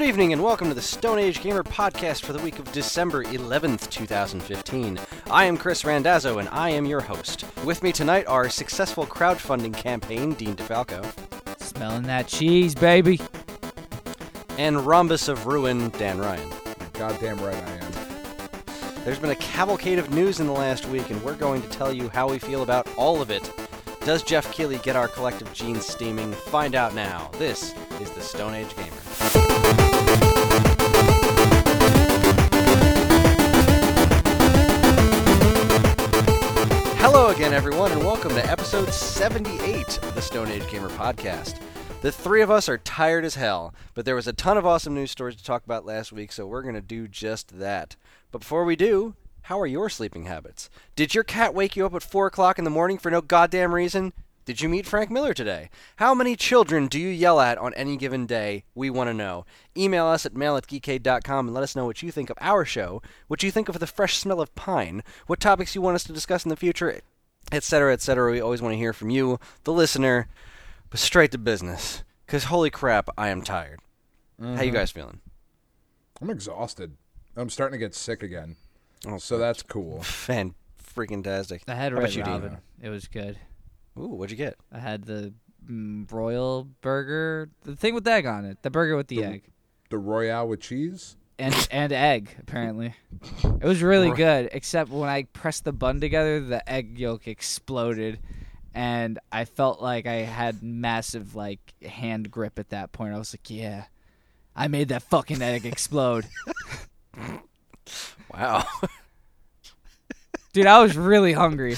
evening and welcome to the Stone Age Gamer podcast for the week of December 11th, 2015. I am Chris Randazzo and I am your host. With me tonight are successful crowdfunding campaign, Dean DeFalco. Smelling that cheese, baby. And Rhombus of Ruin, Dan Ryan. Goddamn right I am. There's been a cavalcade of news in the last week and we're going to tell you how we feel about all of it. Does Jeff Keighley get our collective genes steaming? Find out now. This is the Stone Age Gamer. Hello again, everyone, and welcome to episode 78 of the Stone Age Gamer podcast. The three of us are tired as hell, but there was a ton of awesome news stories to talk about last week, so we're going to do just that. But before we do, how are your sleeping habits? Did your cat wake you up at 4 o'clock in the morning for no goddamn reason? Did you meet Frank Miller today? How many children do you yell at on any given day? We want to know. Email us at mail@geekade.com and let us know what you think of our show, what you think of the fresh smell of pine, what topics you want us to discuss in the future, etc., etc. We always want to hear from you, the listener, but straight to business, because holy crap, I am tired. How you guys feeling? I'm exhausted. I'm starting to get sick again. Oh, so that's cool. Fan-freaking-tastic. I had How about Red you, Dean? Robin. It was good. Ooh, what'd you get? I had the Royal Burger. The thing with egg on it. The burger with the egg. The Royale with cheese? And egg, apparently. It was really good, except when I pressed the bun together, the egg yolk exploded. And I felt like I had massive, hand grip at that point. I was like, yeah, I made that fucking egg explode. Wow. Dude, I was really hungry.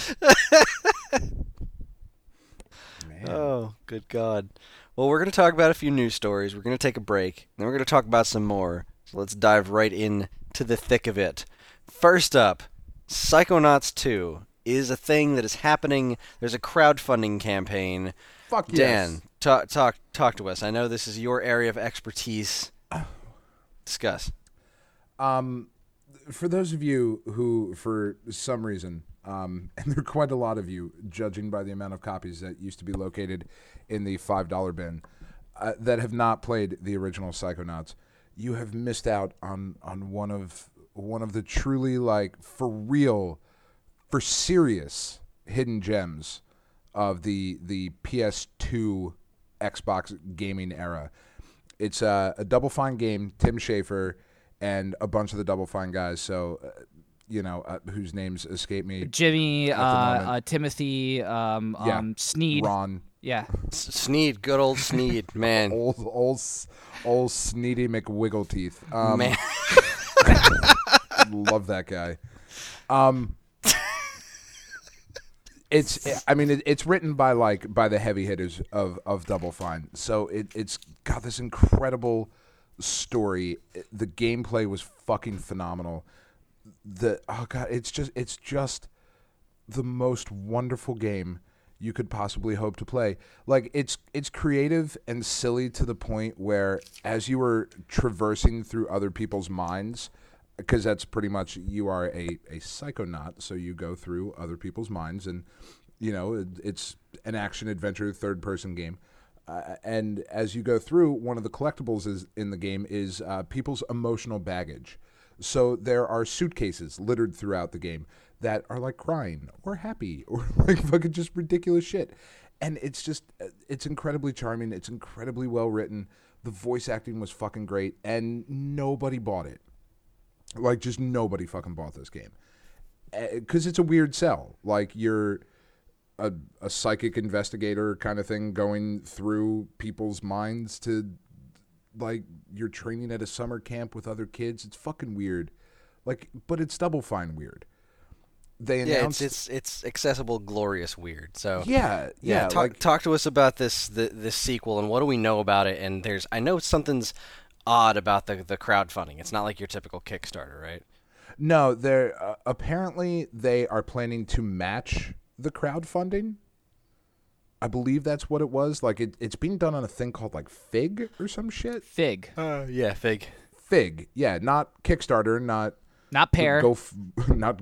Man. Oh, good God. Well, we're going to talk about a few news stories. We're going to take a break. Then we're going to talk about some more. So let's dive right in to the thick of it. First up, Psychonauts 2 is a thing that is happening. There's a crowdfunding campaign. Fuck yes. Dan, talk to us. I know this is your area of expertise. Discuss. For those of you who, for some reason, and there are quite a lot of you, judging by the amount of copies that used to be located in the $5 bin, that have not played the original Psychonauts, you have missed out on one of the truly, for real, for serious hidden gems of the PS2 Xbox gaming era. It's a Double Fine game. Tim Schafer and a bunch of the Double Fine guys, so, whose names escape me. Jimmy, Timothy, Sneed. Ron. Yeah. Sneed, good old Sneed, man. old Sneedy McWiggleteeth. Man. Love that guy. It's written by the heavy hitters of Double Fine. So it's got this incredible story. The gameplay was fucking phenomenal. It's just the most wonderful game you could possibly hope to play. It's creative and silly to the point where as you were traversing through other people's minds, because that's pretty much, you are a psychonaut, so you go through other people's minds, and it's an action adventure third person game. And as you go through, one of the collectibles in the game is people's emotional baggage. So there are suitcases littered throughout the game that are crying or happy or fucking just ridiculous shit. And it's incredibly charming. It's incredibly well written. The voice acting was fucking great, and nobody bought it. Just nobody fucking bought this game. Because it's a weird sell. You're a psychic investigator kind of thing going through people's minds to, you're training at a summer camp with other kids. It's fucking weird. But it's Double Fine weird. They announced... Yeah, it's accessible, glorious weird. So Yeah. Talk to us about this sequel and what do we know about it? And I know something's odd about the crowdfunding. It's not like your typical Kickstarter, right? No, they're apparently they are planning to match the crowdfunding. I believe that's what it was. It's being done on a thing called Fig or some shit. Fig. Yeah, Fig. Fig. Yeah, not Kickstarter, not Pear. Not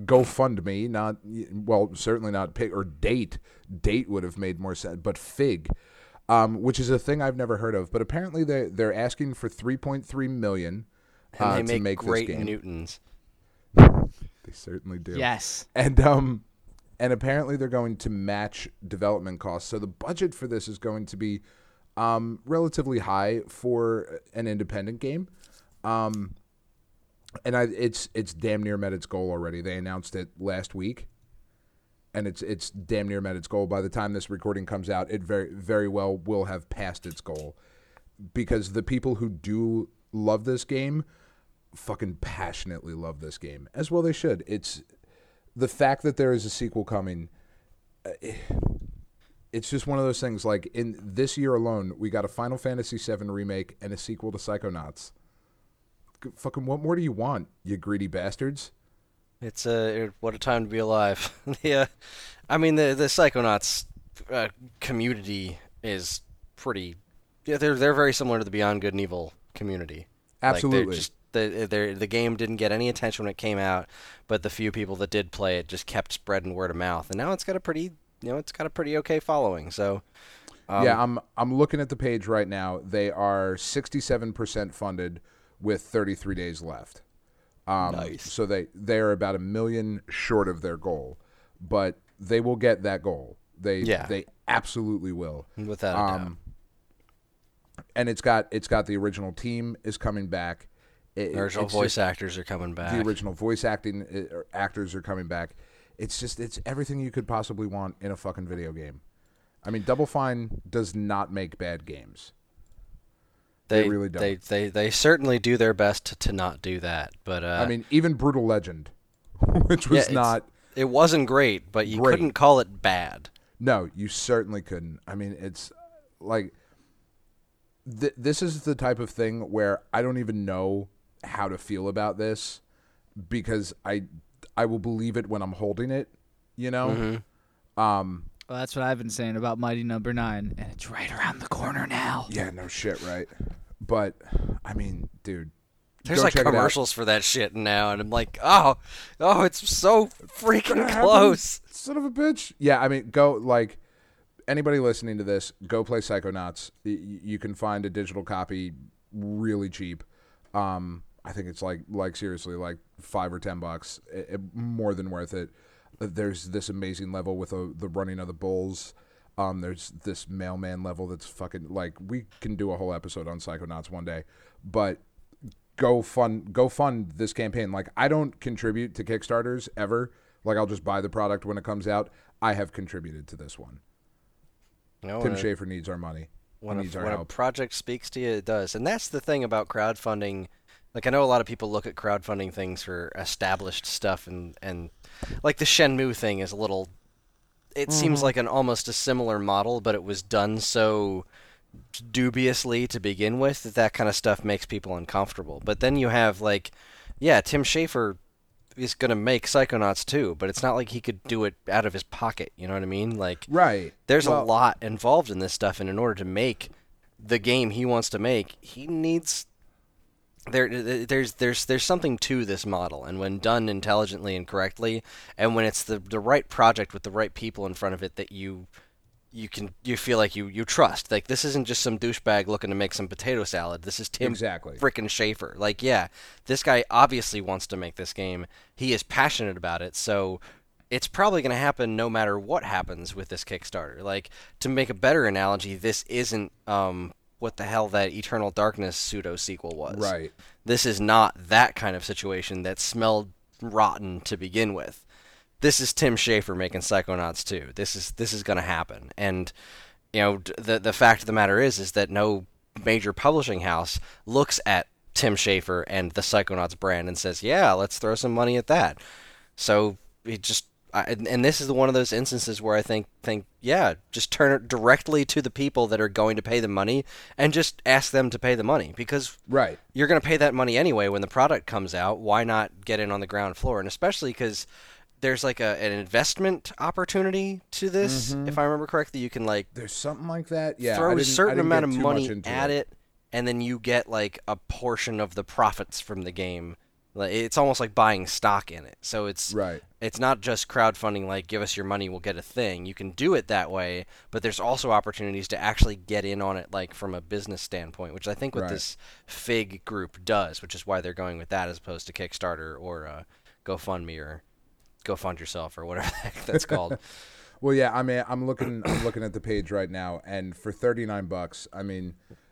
GoFundMe, certainly not Pig or Date. Date would have made more sense, but Fig. which is a thing I've never heard of. But apparently they're asking for $3.3 million And they to make great this game. Newtons. They certainly do. Yes. And apparently they're going to match development costs. So the budget for this is going to be relatively high for an independent game. And it's damn near met its goal already. They announced it last week, and it's damn near met its goal. By the time this recording comes out, it very, very well will have passed its goal, because the people who do love this game fucking passionately love this game, as well they should. It's the fact that there is a sequel coming. It's just one of those things. Like, in this year alone, we got a Final Fantasy VII remake and a sequel to Psychonauts. Fucking what more do you want, you greedy bastards? It's what a time to be alive. I mean the Psychonauts community is pretty. Yeah, they're very similar to the Beyond Good and Evil community. Absolutely. The game didn't get any attention when it came out, but the few people that did play it just kept spreading word of mouth, and now it's got a pretty okay following. So. Yeah, I'm looking at the page right now. They are 67% funded with 33 days left. Nice. So they are about $1 million short of their goal, but they will get that goal. They absolutely will. Without a doubt. And it's got the original team is coming back. The original voice actors are coming back. The original voice actors are coming back. It's everything you could possibly want in a fucking video game. I mean, Double Fine does not make bad games. They really don't. They certainly do their best to not do that. But I mean, even Brutal Legend, which was not. It wasn't great, but you couldn't call it bad. No, you certainly couldn't. I mean, it's like this is the type of thing where I don't even know how to feel about this, because I will believe it when I'm holding it, you know? Mm-hmm. Well, that's what I've been saying about Mighty Number 9, and it's right around the corner now. Yeah, no shit, right? But, I mean, dude. There's like commercials for that shit now, and I'm like, oh, it's so freaking close. Son of a bitch. Yeah, I mean, anybody listening to this, go play Psychonauts. You can find a digital copy really cheap. I think it's like seriously, like $5 or $10, more than worth it. There's this amazing level with the running of the bulls. There's this mailman level that's fucking, like, we can do a whole episode on Psychonauts one day, but go fund this campaign. Like, I don't contribute to Kickstarters ever. Like, I'll just buy the product when it comes out. I have contributed to this one. Tim Schafer needs our money. When a project speaks to you, it does. And that's the thing about crowdfunding. Like, I know a lot of people look at crowdfunding things for established stuff, and like the Shenmue thing is a little. It seems like almost a similar model, but it was done so dubiously to begin with that kind of stuff makes people uncomfortable. But then you have, like, Tim Schafer is going to make Psychonauts too, but it's not like he could do it out of his pocket, you know what I mean? Like, right. There's a lot involved in this stuff, and in order to make the game he wants to make, he needs there's something to this model, and when done intelligently and correctly, and when it's the right project with the right people in front of it that you feel like you trust. Like, this isn't just some douchebag looking to make some potato salad. This is Tim frickin' Schafer. Like, yeah, this guy obviously wants to make this game. He is passionate about it, so it's probably going to happen no matter what happens with this Kickstarter. Like, to make a better analogy, this isn't what the hell that Eternal Darkness pseudo-sequel was. Right. This is not that kind of situation that smelled rotten to begin with. This is Tim Schafer making Psychonauts 2. This is going to happen. And, you know, the fact of the matter is that no major publishing house looks at Tim Schafer and the Psychonauts brand and says, yeah, let's throw some money at that. So it just... and this is one of those instances where I think, just turn it directly to the people that are going to pay the money and just ask them to pay the money, because you're going to pay that money anyway when the product comes out. Why not get in on the ground floor? And especially because there's like an investment opportunity to this, if I remember correctly. You can there's something like that. Yeah, throw a certain amount of money at it, and then you get like a portion of the profits from the game Like, it's almost like buying stock in it. So it's Right. It's not just crowdfunding, like give us your money, we'll get a thing. You can do it that way, but there's also opportunities to actually get in on it, like from a business standpoint, which I think what Right. this Fig group does, which is why they're going with that as opposed to Kickstarter or GoFundMe or Go Fund Yourself or whatever the heck that's called. Well, yeah, I mean, I'm looking at the page right now, and for $39, I mean,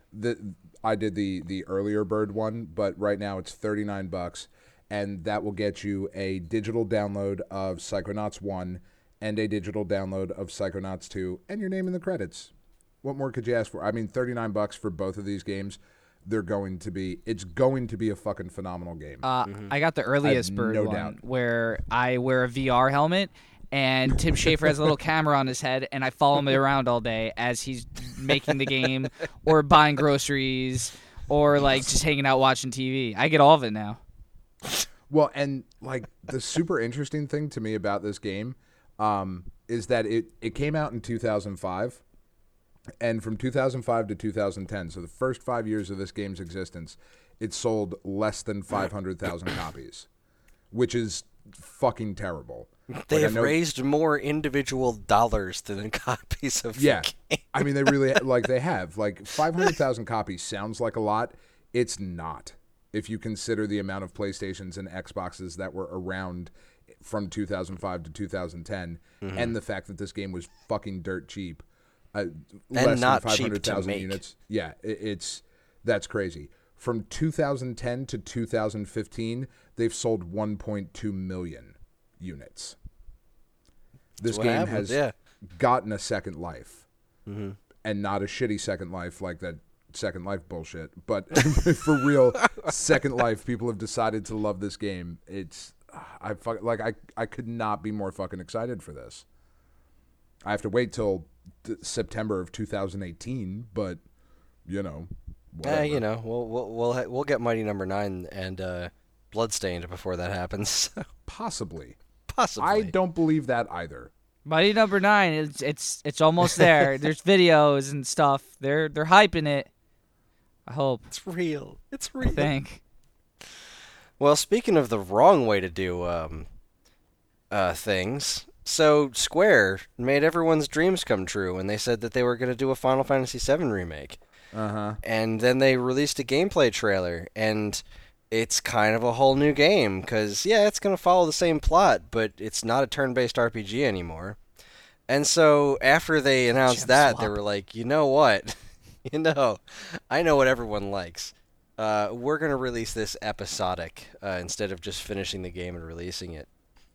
I did the earlier bird one, but right now it's $39, and that will get you a digital download of Psychonauts 1 and a digital download of Psychonauts 2, and your name in the credits. What more could you ask for? I mean, $39 for both of these games. It's going to be a fucking phenomenal game. I got the earliest bird no one doubt. where I wear a VR helmet and Tim Schafer has a little camera on his head and I follow him around all day as he's making the game or buying groceries or like just hanging out watching TV. I get all of it now. Well, and like the super interesting thing to me about this game is that it came out in 2005, and from 2005 to 2010, so the first 5 years of this game's existence, it sold less than 500,000 copies, which is fucking terrible. They Like, I have know- raised more individual dollars than copies of Yeah, the game. I mean they really they have 500,000 copies sounds like a lot. It's not if you consider the amount of PlayStations and Xboxes that were around from 2005 to 2010, and the fact that this game was fucking dirt cheap, less not than cheap to 500,000 make. units. Yeah, that's crazy. From 2010 to 2015, they've sold 1.2 million units. This what game happens, has yeah. gotten a second life, and not a shitty second life like that Second Life bullshit, but for real, Second Life. People have decided to love this game. I could not be more fucking excited for this. I have to wait till September of 2018, but whatever. We'll get Mighty Number 9 and Bloodstained before that happens. Possibly. Possibly. I don't believe that either. Mighty Number 9, it's almost there. There's videos and stuff. They're hyping it. I hope. It's real. It's I real. think. Well, speaking of the wrong way to do things, so Square made everyone's dreams come true when they said that they were going to do a Final Fantasy VII remake. And then they released a gameplay trailer, and it's kind of a whole new game, because, yeah, it's going to follow the same plot, but it's not a turn-based RPG anymore. And so after they announced that, they were like, you know what? I know what everyone likes. We're going to release this episodic instead of just finishing the game and releasing it.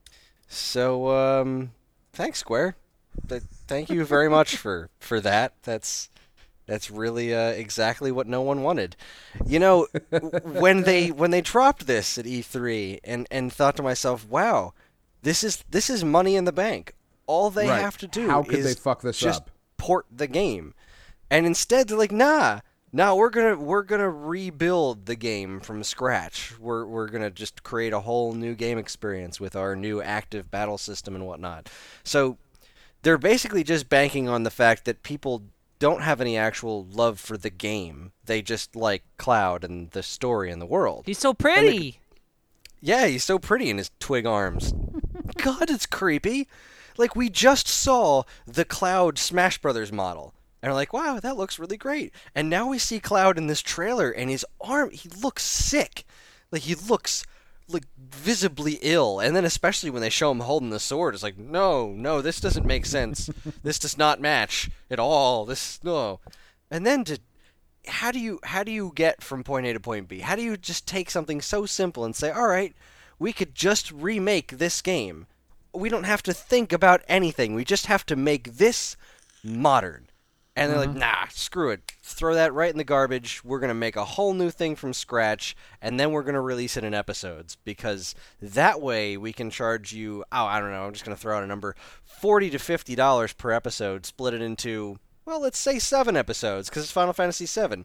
So, thanks, Square. Thank you very much for that. That's really exactly what no one wanted. When they dropped this at E3 and thought to myself, wow, this is money in the bank. All they Right. have to do How could is they fuck this just up? port the game. And instead they're like, nah, we're gonna rebuild the game from scratch. We're gonna just create a whole new game experience with our new active battle system and whatnot. So they're basically just banking on the fact that people don't have any actual love for the game. They just like Cloud and the story and the world. He's so pretty. Yeah, he's so pretty in his twig arms. God, it's creepy. Like, we just saw the Cloud Smash Brothers model. And we're like, wow, that looks really great. And now we see Cloud in this trailer, and his arm, he looks sick. Like, he looks, like, visibly ill. And then especially when they show him holding the sword, it's like, no, this doesn't make sense. This does not match at all. No. And then how do you get from point A to point B? How do you just take something so simple and say, all right, we could just remake this game. We don't have to think about anything. We just have to make this modern. And they're like, nah, screw it. Throw that right in the garbage. We're going to make a whole new thing from scratch, and then we're going to release it in episodes, because that way we can charge you, I don't know, I'm just going to throw out a number, $40 to $50 per episode, split it into, well, let's say 7 episodes, because it's Final Fantasy VII.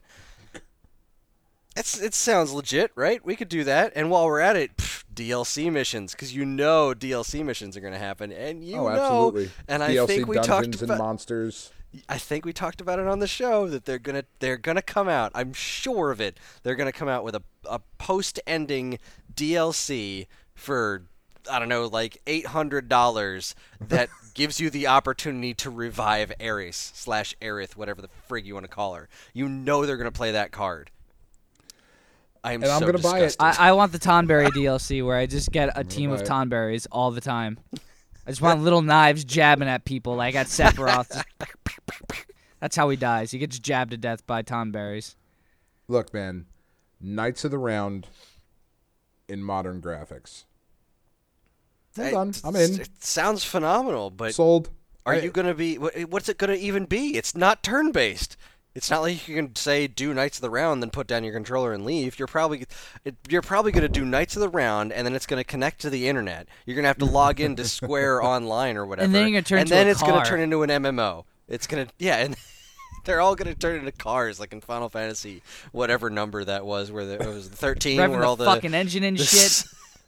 It sounds legit, right? We could do that. And while we're at it, DLC missions, because DLC missions are going to happen. And absolutely. And DLC I think we Dungeons talked and about... Monsters. I think we talked about it on the show that they're gonna come out. I'm sure of it. They're gonna come out with a post-ending DLC for, I don't know, like $800 that gives you the opportunity to revive Aerith, whatever the frig you want to call her. You know they're gonna play that card. I'm gonna buy it. I want the Tonberry DLC where I just get a team of Tonberries all the time. I just want little knives jabbing at people like at Sephiroth. That's how he dies. He gets jabbed to death by Tonberries. Look, man, Knights of the Round in modern graphics. I'm done. I'm in. It sounds phenomenal, but Sold. are you going to be... What's it going to even be? It's not turn-based. It's not like you can say, do Knights of the Round, then put down your controller and leave. You're probably going to do Knights of the Round, and then it's going to connect to the internet. You're going to have to log into Square Online or whatever. And then you're going to turn into a car. And then it's going to turn into an MMO. It's going to... Yeah, and they're all going to turn into cars, like in Final Fantasy, whatever number that was, where it was 13, Revving where all the fucking engine and shit.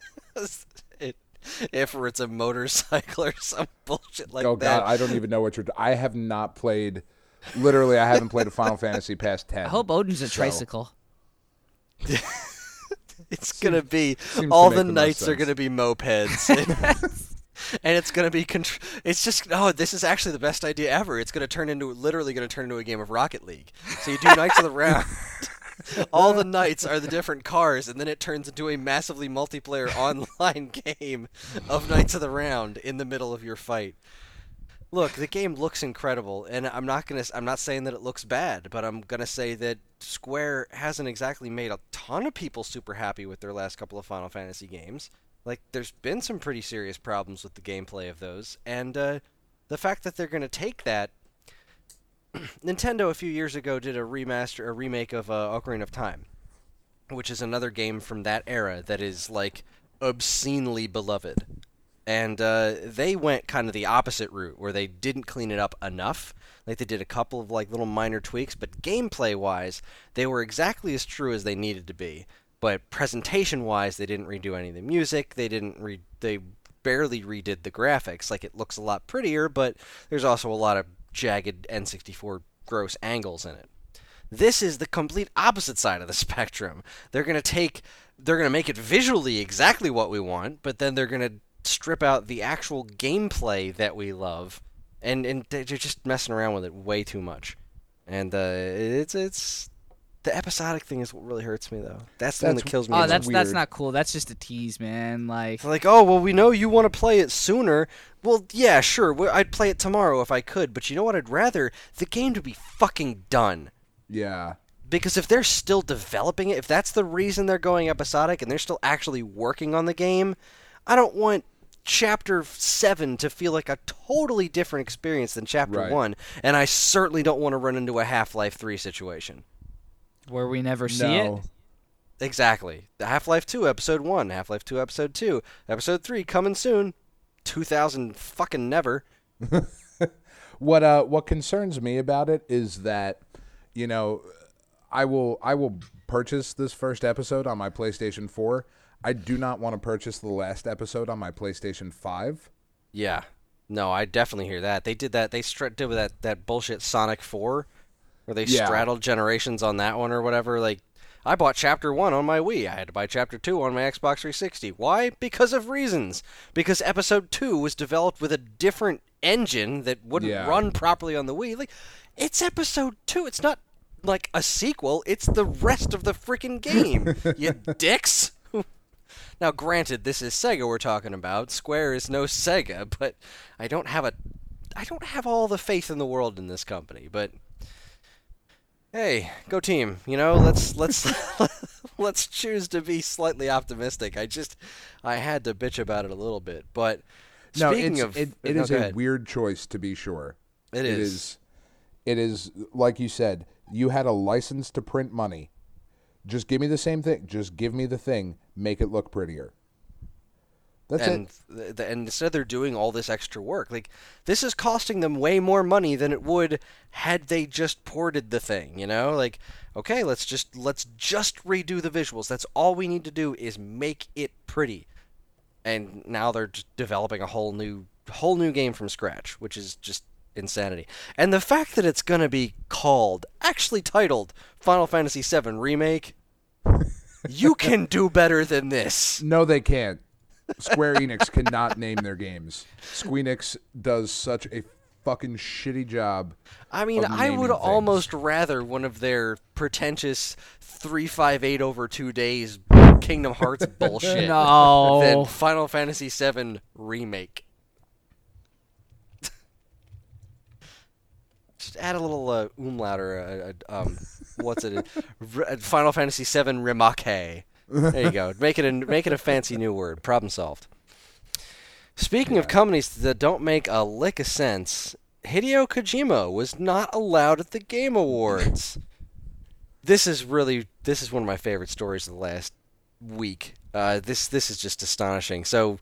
If it's a motorcycle or some bullshit like Oh that. God, I don't even know what you're. I have not played. Literally, I haven't played a Final Fantasy past 10. I hope Odin's a tricycle. It's gonna be seems all to the make the most knights are sense. gonna be mopeds, and it's gonna be. It's just this is actually the best idea ever. It's literally gonna turn into a game of Rocket League. So you do Knights of the Round. All the knights are the different cars, and then it turns into a massively multiplayer online game of Knights of the Round in the middle of your fight. Look, the game looks incredible, and I'm not saying that it looks bad, but I'm gonna say that Square hasn't exactly made a ton of people super happy with their last couple of Final Fantasy games. Like, there's been some pretty serious problems with the gameplay of those, and the fact that they're gonna take that. Nintendo a few years ago did a remake of Ocarina of Time, which is another game from that era that is like obscenely beloved. And they went kind of the opposite route, where they didn't clean it up enough. Like, they did a couple of like little minor tweaks, but gameplay-wise, they were exactly as true as they needed to be. But presentation-wise, they didn't redo any of the music. They barely redid the graphics. Like, it looks a lot prettier, but there's also a lot of jagged N64 gross angles in it. This is the complete opposite side of the spectrum. They're going to make it visually exactly what we want, but then they're going to strip out the actual gameplay that we love, and they're just messing around with it way too much. And it's the episodic thing is what really hurts me, though. That's the one that kills me. Oh, It's that's not cool. That's just a tease, man. Like, oh, well, we know you want to play it sooner. Well, yeah, sure. I'd play it tomorrow if I could, but you know what? I'd rather the game to be fucking done. Yeah. Because if they're still developing it, if that's the reason they're going episodic and they're still actually working on the game, I don't want Chapter 7 to feel like a totally different experience than Chapter 1, and I certainly don't want to run into a Half-Life 3 situation. where we never see it. Exactly. The Half-Life 2 Episode 1, Half-Life 2 Episode 2, Episode 3 coming soon. 2000 fucking never. What concerns me about it is that, you know, I will purchase this first episode on my PlayStation 4. I do not want to purchase the last episode on my PlayStation 5. Yeah. No, I definitely hear that. They did that. They did that bullshit Sonic 4, where they straddled generations on that one or whatever. Like, I bought Chapter 1 on my Wii. I had to buy Chapter 2 on my Xbox 360. Why? Because of reasons. Because Episode 2 was developed with a different engine that wouldn't run properly on the Wii. Like, it's Episode 2. It's not like a sequel. It's the rest of the freaking game, you dicks. Now, granted, this is Sega we're talking about. Square is no Sega, but I don't have all the faith in the world in this company. But hey, go team! You know, let's let's choose to be slightly optimistic. I had to bitch about it a little bit, but speaking of, it is a weird choice, to be sure. It is. It is like you said. You had a license to print money. Just give me the same thing. Just give me the thing. Make it look prettier. That's it. And instead they're doing all this extra work. Like, this is costing them way more money than it would had they just ported the thing, you know? Like, okay, let's just redo the visuals. That's all we need to do is make it pretty. And now they're just developing a whole new game from scratch, which is just insanity. And the fact that it's going to be actually titled Final Fantasy VII Remake, you can do better than this. No, they can't. Square Enix cannot name their games. Squeenix does such a fucking shitty job. I mean, of I naming would things. almost rather one of their pretentious 358 over 2 days Kingdom Hearts bullshit No. than Final Fantasy VII Remake. Just add a little umlaut or what's it? Final Fantasy VII Remake. There you go. Make it a fancy new word. Problem solved. Speaking of companies that don't make a lick of sense, Hideo Kojima was not allowed at the Game Awards. This is one of my favorite stories of the last week. This is just astonishing. So,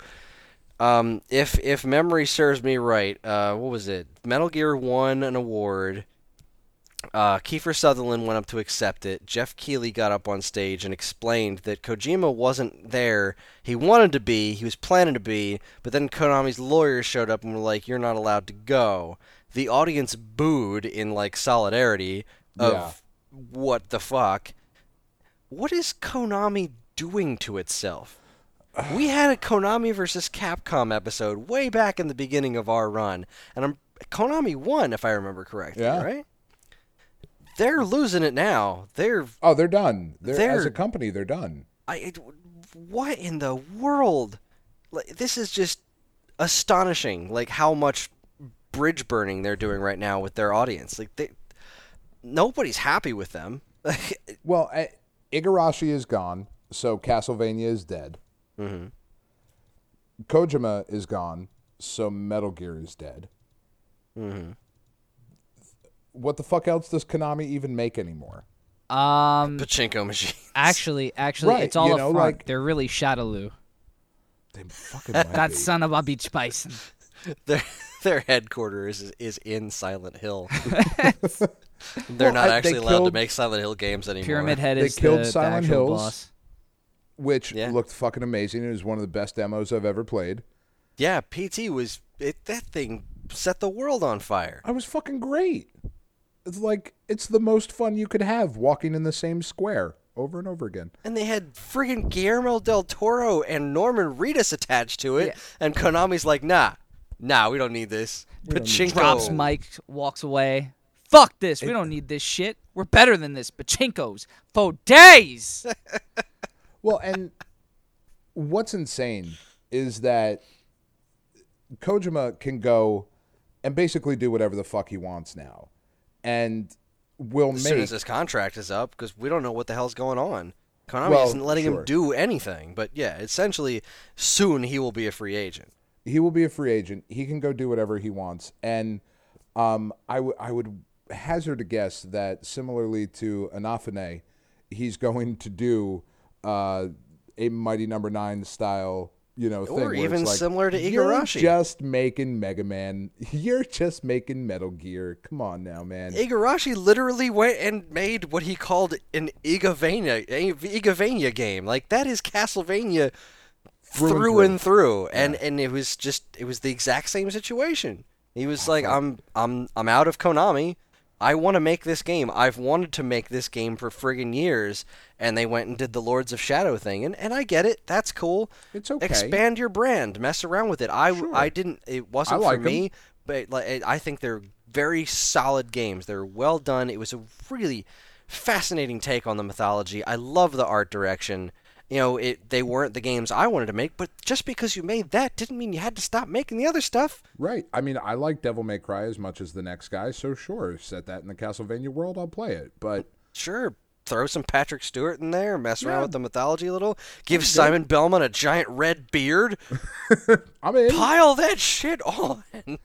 if memory serves me right, what was it? Metal Gear won an award. Kiefer Sutherland went up to accept it. Jeff Keighley got up on stage and explained that Kojima wasn't there. He wanted to be, he was planning to be, but then Konami's lawyers showed up and were like, "You're not allowed to go." The audience booed in like solidarity of what the fuck. What is Konami doing to itself? We had a Konami versus Capcom episode way back in the beginning of our run, and Konami won, if I remember correctly, right? They're losing it now. They're done. As a company, they're done. What in the world? This is just astonishing. Like how much bridge burning they're doing right now with their audience. Like nobody's happy with them. Well, Igarashi is gone, so Castlevania is dead. Mm-hmm. Kojima is gone, so Metal Gear is dead. Mm-hmm. What the fuck else does Konami even make anymore? Pachinko machines. Actually, Right, it's all you a know, front. like- They're really Shadaloo. They fucking might That be. son of a beach bison. Their headquarters is in Silent Hill. They're Well, not they actually allowed to killed- make Silent Hill games anymore. Pyramid Head They is killed the Silent actual Hills. boss. Which Yeah. looked fucking amazing. It was one of the best demos I've ever played. Yeah, PT was that thing set the world on fire. I was fucking great. It's like it's the most fun you could have walking in the same square over and over again. And they had friggin' Guillermo del Toro and Norman Reedus attached to it, and Konami's like, nah, we don't need this. Pachinko. Drops mic, walks away. Fuck this. We don't need this shit. We're better than this. Pachinkos for days. Well, and what's insane is that Kojima can go and basically do whatever the fuck he wants now. And will As make soon as his contract is up, because we don't know what the hell's going on. Konami Well, isn't letting sure. him do anything. But yeah, essentially, soon he will be a free agent. he will be a free agent. He can go do whatever he wants. And I would hazard a guess that similarly to Inafune, he's going to do a Mighty Number 9 style, thing. Or where even it's like, similar to You're Igarashi. just making Mega Man. You're just making Metal Gear. Come on now, man. Igarashi literally went and made what he called an Igavania game. Like, that is Castlevania through and through. And it was the exact same situation. He was like, I'm out of Konami. I want to make this game. I've wanted to make this game for friggin' years, and they went and did the Lords of Shadow thing, and I get it. That's cool. It's okay. Expand your brand. Mess around with it. I didn't. It wasn't I like for me, but I think they're very solid games. They're well done. It was a really fascinating take on the mythology. I love the art direction. They weren't the games I wanted to make, but just because you made that didn't mean you had to stop making the other stuff. Right. I mean, I like Devil May Cry as much as the next guy, so sure, set that in the Castlevania world, I'll play it. But Sure, throw some Patrick Stewart in there, mess around Yeah. with the mythology a little, give Simon Belmont a giant red beard, I'm in. pile that shit on.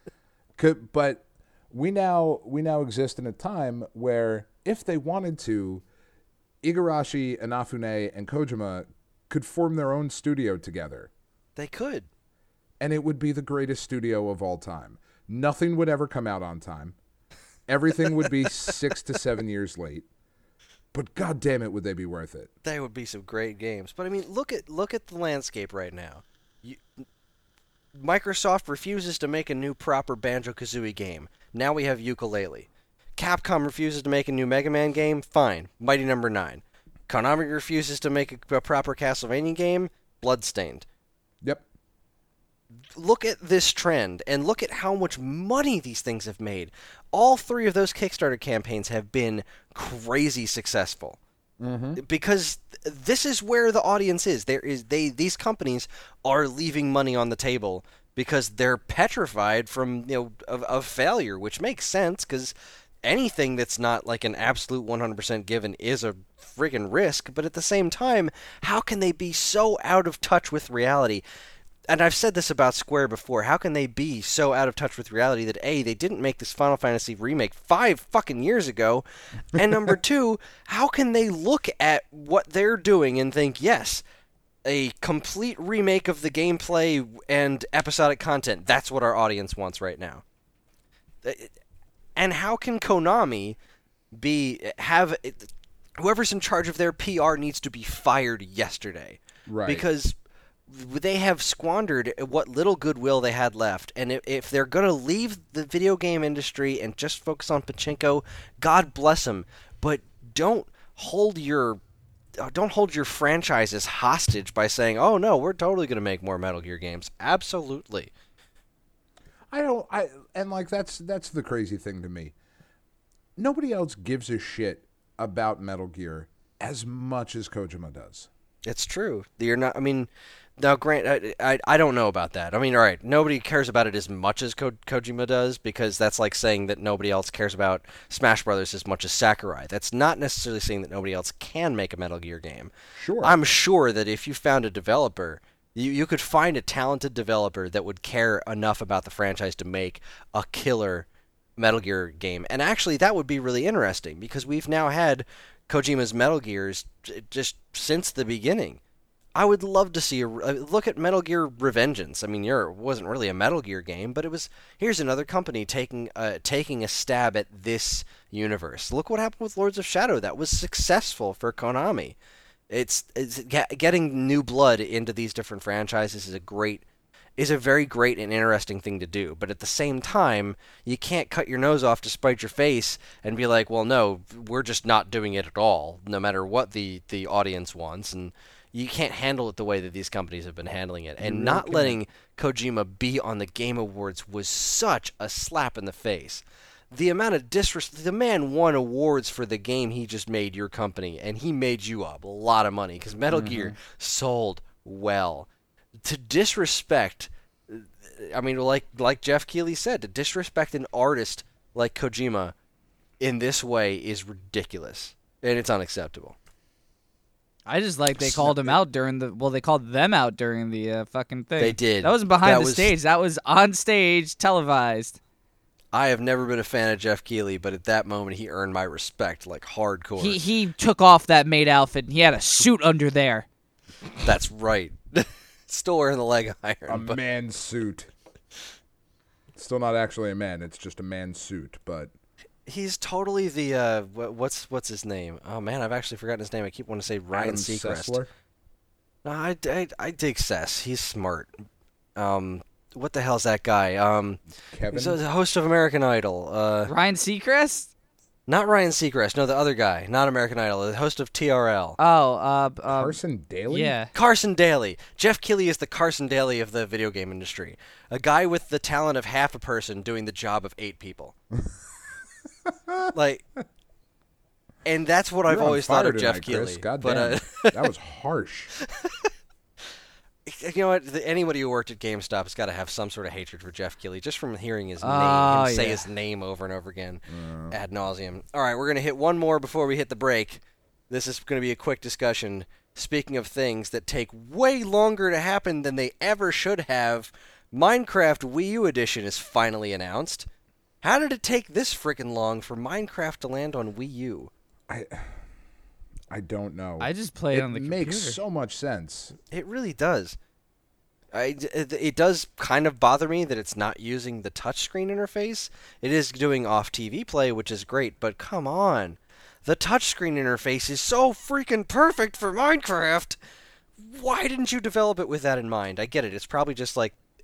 But we now exist in a time where if they wanted to, Igarashi, Inafune, and Kojima could form their own studio together. They could. And it would be the greatest studio of all time. Nothing would ever come out on time. Everything would be 6 to 7 years late. But god damn it, would they be worth it? They would be some great games. But I mean, look at the landscape right now. Microsoft refuses to make a new proper Banjo-Kazooie game. Now we have Yooka-Laylee. Capcom refuses to make a new Mega Man game? Fine. Mighty Number 9. Konami refuses to make a proper Castlevania game? Bloodstained. Yep. Look at this trend, and look at how much money these things have made. All 3 of those Kickstarter campaigns have been crazy successful. Because this is where the audience is. These companies are leaving money on the table because they're petrified from of failure, which makes sense because anything that's not like an absolute 100% given is a friggin' risk. But at the same time, how can they be so out of touch with reality? And I've said this about Square before. How can they be so out of touch with reality that A, they didn't make this Final Fantasy remake 5 fucking years ago, and number 2, how can they look at what they're doing and think, yes, a complete remake of the gameplay and episodic content, that's what our audience wants right now. And how can Konami have whoever's in charge of their PR needs to be fired yesterday? Right. Because they have squandered what little goodwill they had left, and if they're going to leave the video game industry and just focus on pachinko, God bless them. But don't hold your franchises hostage by saying, "Oh no, we're totally going to make more Metal Gear games." Absolutely. That's the crazy thing to me. Nobody else gives a shit about Metal Gear as much as Kojima does. It's true. You're not. I mean, now, Grant, I don't know about that. I mean, all right, nobody cares about it as much as Kojima does, because that's like saying that nobody else cares about Smash Brothers as much as Sakurai. That's not necessarily saying that nobody else can make a Metal Gear game. Sure. I'm sure that if you found a developer, you could find a talented developer that would care enough about the franchise to make a killer Metal Gear game. And actually, that would be really interesting, because we've now had Kojima's Metal Gears just since the beginning. I would love to see look at Metal Gear Revengeance. I mean, it wasn't really a Metal Gear game, but it was. Here's another company taking a stab at this universe. Look what happened with Lords of Shadow. That was successful for Konami. It's getting new blood into these different franchises is a very great and interesting thing to do. But at the same time, you can't cut your nose off to spite your face and be like, well, no, we're just not doing it at all, no matter what the audience wants. And you can't handle it the way that these companies have been handling it. And not letting Kojima be on the Game Awards was such a slap in the face. The amount of disrespect. The man won awards for the game he just made, your company, and he made you a lot of money because Metal Gear sold well. To disrespect, I mean, like Jeff Keighley said, to disrespect an artist like Kojima in this way is ridiculous, and it's unacceptable. I just like they called him out during they called them out during the fucking thing. They did. That wasn't behind the stage. That was on stage, televised. I have never been a fan of Jeff Keighley, but at that moment he earned my respect like hardcore. He took off that maid outfit and he had a suit under there. That's right. Still wearing the leg iron. A man's suit. Still not actually a man. It's just a man's suit, but he's totally the what's his name? Oh man, I've actually forgotten his name. I keep wanting to say Ryan Seacrest. Sessler? No, I dig Sess. He's smart. What the hell's that guy? Kevin? He's the host of American Idol. Ryan Seacrest? Not Ryan Seacrest. No, the other guy. Not American Idol. The host of TRL. Oh, Carson Daly? Yeah. Carson Daly. Jeff Keighley is the Carson Daly of the video game industry. A guy with the talent of half a person doing the job of 8 people. And that's what I've always thought of Jeff Keighley. God but damn. That was harsh. You know what? Anybody who worked at GameStop has got to have some sort of hatred for Jeff Keighley just from hearing his name, say his name over and over again ad nauseum. All right, we're going to hit one more before we hit the break. This is going to be a quick discussion. Speaking of things that take way longer to happen than they ever should have, Minecraft Wii U Edition is finally announced. How did it take this freaking long for Minecraft to land on Wii U? I don't know. I just play it on the computer. It makes so much sense. It really does. It does kind of bother me that it's not using the touchscreen interface. It is doing off-TV play, which is great, but come on. The touchscreen interface is so freaking perfect for Minecraft. Why didn't you develop it with that in mind? I get it. It's probably just like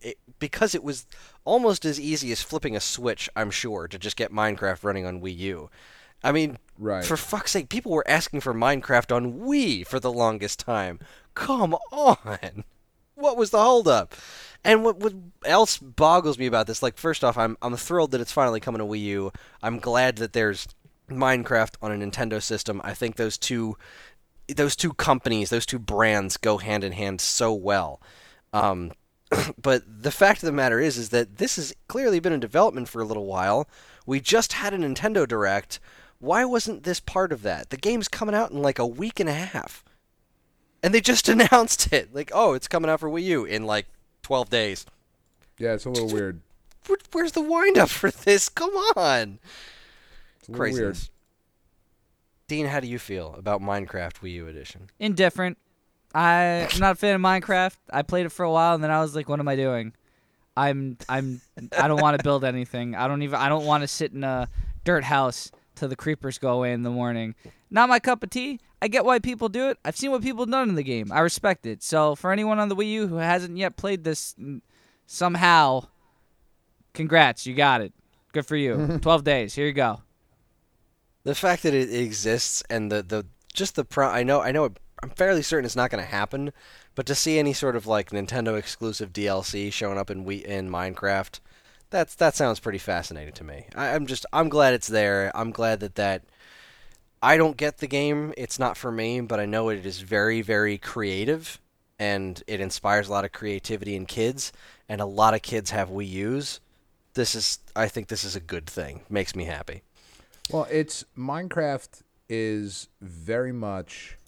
because it was almost as easy as flipping a switch, I'm sure, to just get Minecraft running on Wii U. I mean, Right. for fuck's sake, people were asking for Minecraft on Wii for the longest time. Come on. What was the holdup? And what else boggles me about this, like, first off, I'm thrilled that it's finally coming to Wii U. I'm glad that there's Minecraft on a Nintendo system. I think those two companies, those two brands go hand in hand so well. But the fact of the matter is that this has clearly been in development for a little while. We just had a Nintendo Direct. Why wasn't this part of that? The game's coming out in like a week and a half. And they just announced it. Like, oh, it's coming out for Wii U in like 12 days. Yeah, it's a little weird. Where's the wind-up for this? Come on. It's a little weird. Craziness. Dean, how do you feel about Minecraft Wii U Edition? Indifferent. I'm not a fan of Minecraft. I played it for a while and then I was like, what am I doing? I don't want to build anything. I don't want to sit in a dirt house till the creepers go away in the morning. Not my cup of tea. I get why people do it. I've seen what people have done in the game. I respect it. So for anyone on the Wii U who hasn't yet played this somehow, congrats, you got it. Good for you. 12 days. Here you go. The fact that it exists and I know I'm fairly certain it's not going to happen, but to see any sort of like Nintendo exclusive DLC showing up in Minecraft, that sounds pretty fascinating to me. I'm glad it's there. I'm glad that I don't get the game. It's not for me, but I know it is very, very creative and it inspires a lot of creativity in kids, and a lot of kids have Wii U's. I think this is a good thing. Makes me happy. Well, Minecraft is very much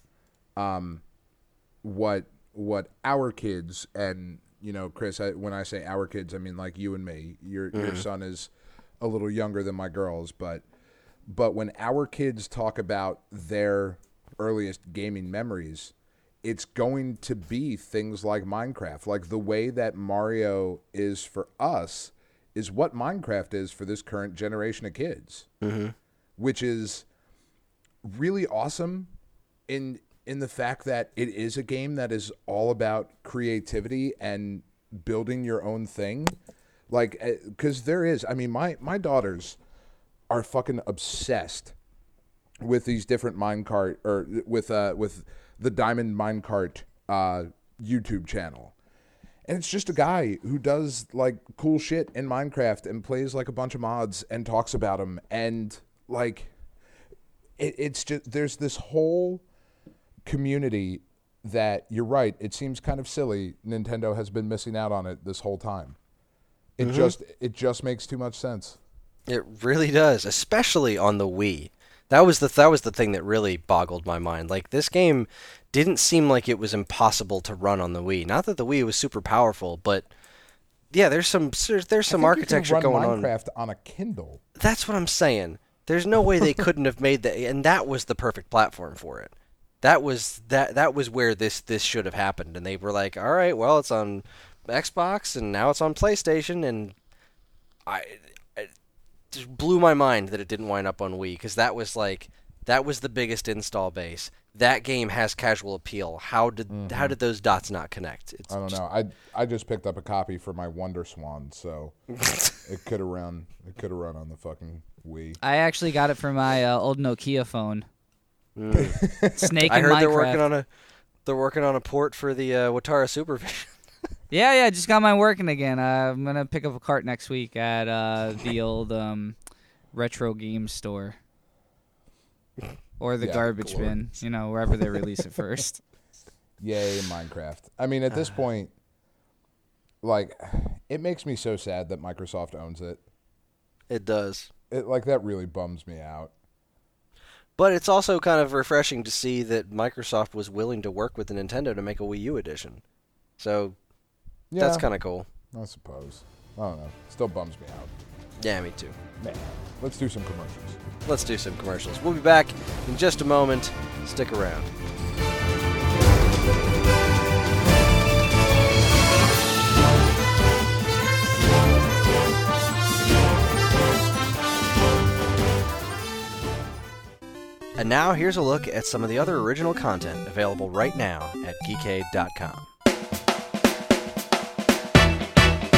what our kids, and Chris, when I say our kids, I mean like you and me. Your son is a little younger than my girls, but when our kids talk about their earliest gaming memories, it's going to be things like Minecraft. Like the way that Mario is for us is what Minecraft is for this current generation of kids. Mm-hmm. Which is really awesome in the fact that it is a game that is all about creativity and building your own thing. Like, because my daughters are fucking obsessed with these different minecart, or with the Diamond Minecart YouTube channel. And it's just a guy who does like cool shit in Minecraft and plays like a bunch of mods and talks about them. And like, it's just, there's this whole community that, you're right, it seems kind of silly Nintendo has been missing out on it this whole time. It just makes too much sense. It really does, especially on the Wii. That was the thing that really boggled my mind. Like, this game didn't seem like it was impossible to run on the Wii. Not that the Wii was super powerful, but yeah, there's some architecture going on. Minecraft on a Kindle. That's what I'm saying. There's no way they couldn't have made that, and that was the perfect platform for it. That was where this should have happened, and they were like, all right, well, it's on Xbox and now it's on PlayStation, and it just blew my mind that it didn't wind up on Wii, because that was the biggest install base. That game has casual appeal. How did those dots not connect? I don't know. I just picked up a copy for my Wonder Swan, so it could have run on the fucking Wii. I actually got it for my old Nokia phone. Snake and I heard Minecraft. they're working on a port for the Watara Supervision. Yeah, just got mine working again. I'm gonna pick up a cart next week at the old retro game store. Or the garbage bin, wherever they release it first. Yay, Minecraft. I mean, at this point, like, it makes me so sad that Microsoft owns it. It does. That really bums me out. But it's also kind of refreshing to see that Microsoft was willing to work with Nintendo to make a Wii U edition. So, that's kind of cool. I suppose. I don't know. Still bums me out. Yeah, me too. Man, let's do some commercials. Let's do some commercials. We'll be back in just a moment. Stick around. And now here's a look at some of the other original content available right now at geekade.com.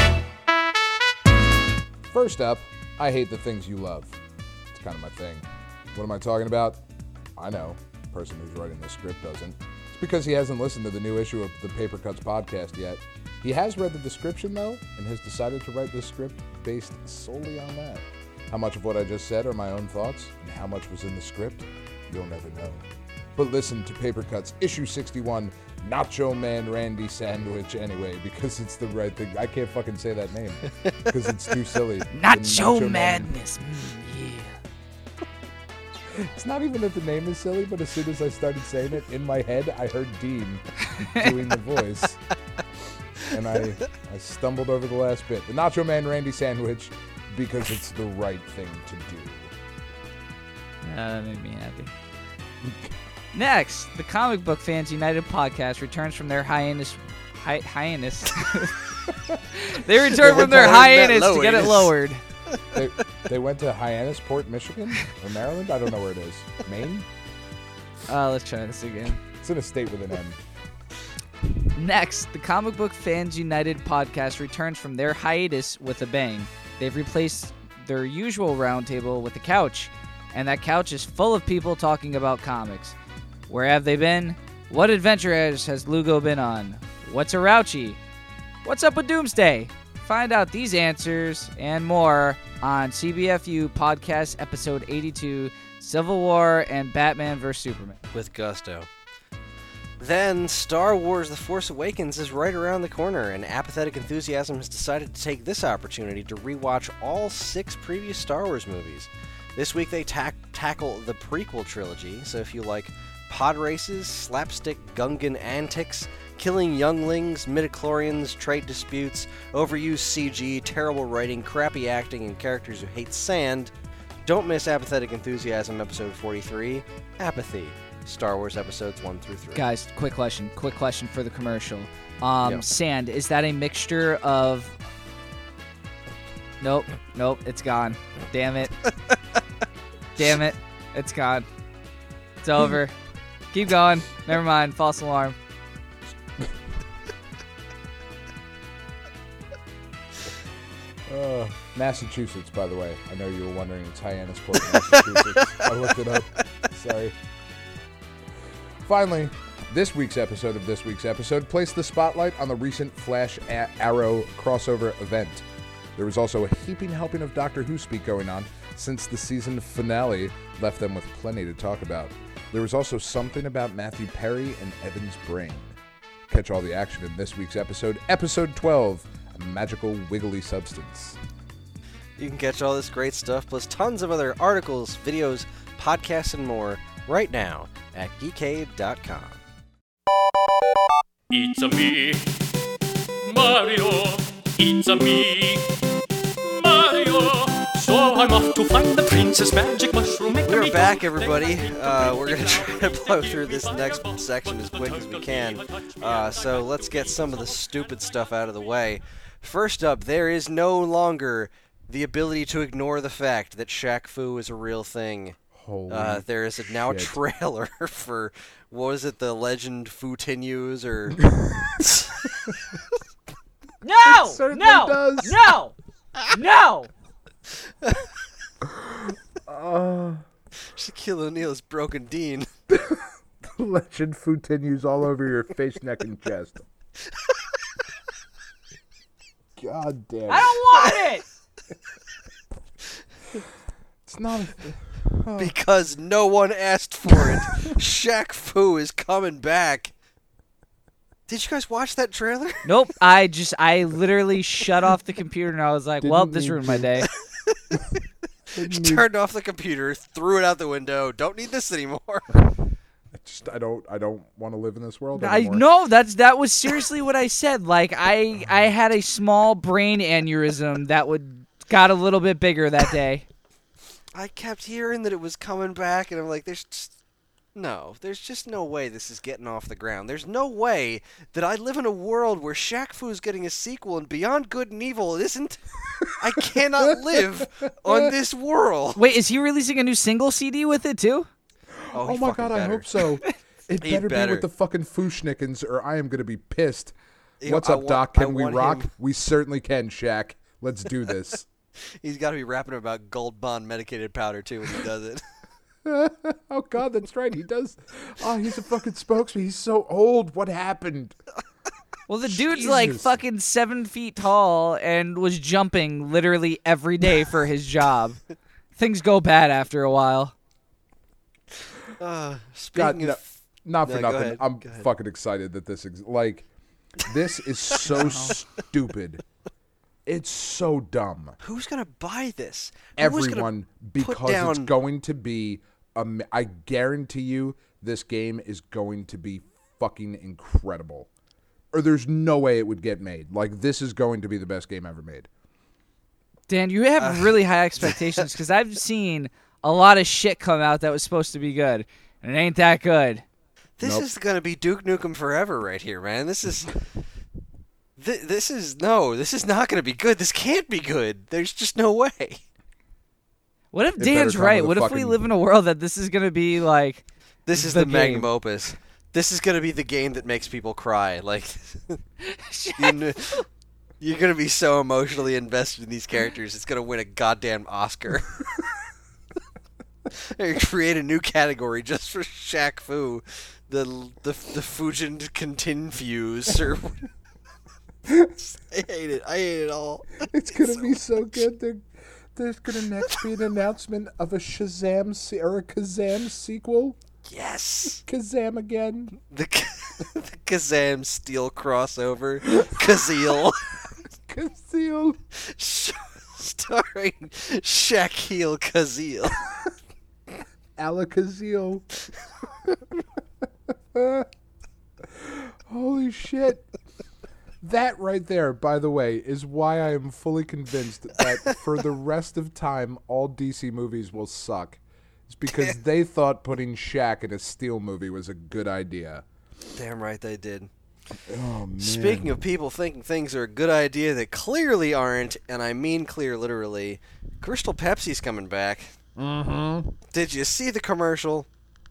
First up, I hate the things you love. It's kind of my thing. What am I talking about? I know. The person who's writing the script doesn't. It's because he hasn't listened to the new issue of the Paper Cuts podcast yet. He has read the description, though, and has decided to write this script based solely on that. How much of what I just said are my own thoughts, and how much was in the script, you'll never know. But listen to Paper Cuts, issue 61, Nacho Man Randy Sandwich, anyway, because it's the right thing. I can't fucking say that name, because it's too silly. Nacho Madness. Yeah. It's not even that the name is silly, but as soon as I started saying it, in my head, I heard Dean doing the voice. And I stumbled over the last bit. The Nacho Man Randy Sandwich, because it's the right thing to do. That made me happy. Next, the Comic Book Fans United podcast returns from their hiatus. They return from their hiatus to get it lowered. They went to Hyannisport, Michigan? Or Maryland? I don't know where it is. Maine? Let's try this again. It's in a state with an M. Next, the Comic Book Fans United podcast returns from their hiatus with a bang. They've replaced their usual roundtable with a couch, and that couch is full of people talking about comics. Where have they been? What adventures has Lugo been on? What's a Rauchi? What's up with Doomsday? Find out these answers and more on CBFU Podcast Episode 82, Civil War and Batman vs. Superman. With gusto. Then, Star Wars The Force Awakens is right around the corner, and Apathetic Enthusiasm has decided to take this opportunity to rewatch all 6 previous Star Wars movies. This week they tackle the prequel trilogy, so if you like pod races, slapstick Gungan antics, killing younglings, midichlorians, trade disputes, overused CG, terrible writing, crappy acting, and characters who hate sand, don't miss Apathetic Enthusiasm Episode 43, Apathy. Star Wars Episodes 1 through 3. Guys, quick question for the commercial. Yep. Sand, is that a mixture of... Nope, it's gone. Damn it. Damn it, it's gone. It's over. Keep going. Never mind, false alarm. Massachusetts, by the way. I know you were wondering. It's Hyannisport, Massachusetts. I looked it up. Sorry. Finally, this week's episode placed the spotlight on the recent Flash Arrow crossover event. There was also a heaping helping of Doctor Who speak going on, since the season finale left them with plenty to talk about. There was also something about Matthew Perry and Evan's brain. Catch all the action in this week's episode, Episode 12, A Magical Wiggly Substance. You can catch all this great stuff, plus tons of other articles, videos, podcasts, and more right now at geekade.com. It's a me, Mario. It's a me, Mario. So I'm off to find the princess magic mushroom. We're back, everybody. We're going to try to blow through this next section as quick as we can. So let's get some of the stupid stuff out of the way. First up, there is no longer the ability to ignore the fact that Shaq Fu is a real thing. There is a trailer for, what was it, the Legend Fu-Tinyus, or... No! Shaquille O'Neal's Broken Dean. Legend Fu-Tinyus all over your face, neck, and chest. God damn it. I don't want it! It's not... Because no one asked for it. Shaq Fu is coming back. Did you guys watch that trailer? Nope. I literally shut off the computer and I was like, well, this ruined my day. Turned off the computer, threw it out the window. Don't need this anymore. I don't want to live in this world I anymore. know that was seriously what I said. Like I had a small brain aneurysm that got a little bit bigger that day. I kept hearing that it was coming back, and I'm like, there's just no way this is getting off the ground. There's no way that I live in a world where Shaq Fu's getting a sequel and Beyond Good and Evil isn't. I cannot live on this world. Wait, is he releasing a new single CD with it too? Oh my God, I hope so. It better be with the fucking Fushnikins, or I am going to be pissed. What's up, Doc? Can we rock? We certainly can, Shaq. Let's do this. He's got to be rapping about Gold Bond medicated powder too when he does it. Oh God, that's right. He does. Oh, he's a fucking spokesman. He's so old. What happened? Well, the dude's like Jesus. fucking 7 feet tall and was jumping literally every day for his job. Things go bad after a while. Speaking God, of, not for No, go nothing. ahead, I'm go ahead. fucking excited that this this is so stupid. It's so dumb. who's gonna buy this? Who's gonna Everyone, put because down... it's going to be. I guarantee you, this game is going to be fucking incredible. Or there's no way it would get made. Like, this is going to be the best game ever made. Dan, you have really high expectations because I've seen a lot of shit come out that was supposed to be good, and it ain't that good. This Nope. is gonna be Duke Nukem Forever right here, man. This is. This is not gonna be good. This can't be good. There's just no way. What if better Dan's come right? with a What if we fucking- live in a world that this is going to be like... This is The the magnum game. opus. This is gonna be the game that makes people cry. Like, you're gonna be so emotionally invested in these characters. It's gonna win a goddamn Oscar. Or create a new category just for Shaq Fu, the Fujin Continfuse. Or I hate it. I hate it all. It's going to be so good. There's going to next be an announcement of a Shazam or a Kazam sequel. Yes. Kazam again. The Kazam Steel crossover. Kazeel. Kazeel. Starring Shaquille Kazeel. Alakazeel. Holy shit. That right there, by the way, is why I am fully convinced that for the rest of time, all DC movies will suck. It's because they thought putting Shaq in a Steel movie was a good idea. Damn right they did. Oh, man. Speaking of people thinking things are a good idea that clearly aren't, and I mean clear literally, Crystal Pepsi's coming back. Mm-hmm. Did you see the commercial?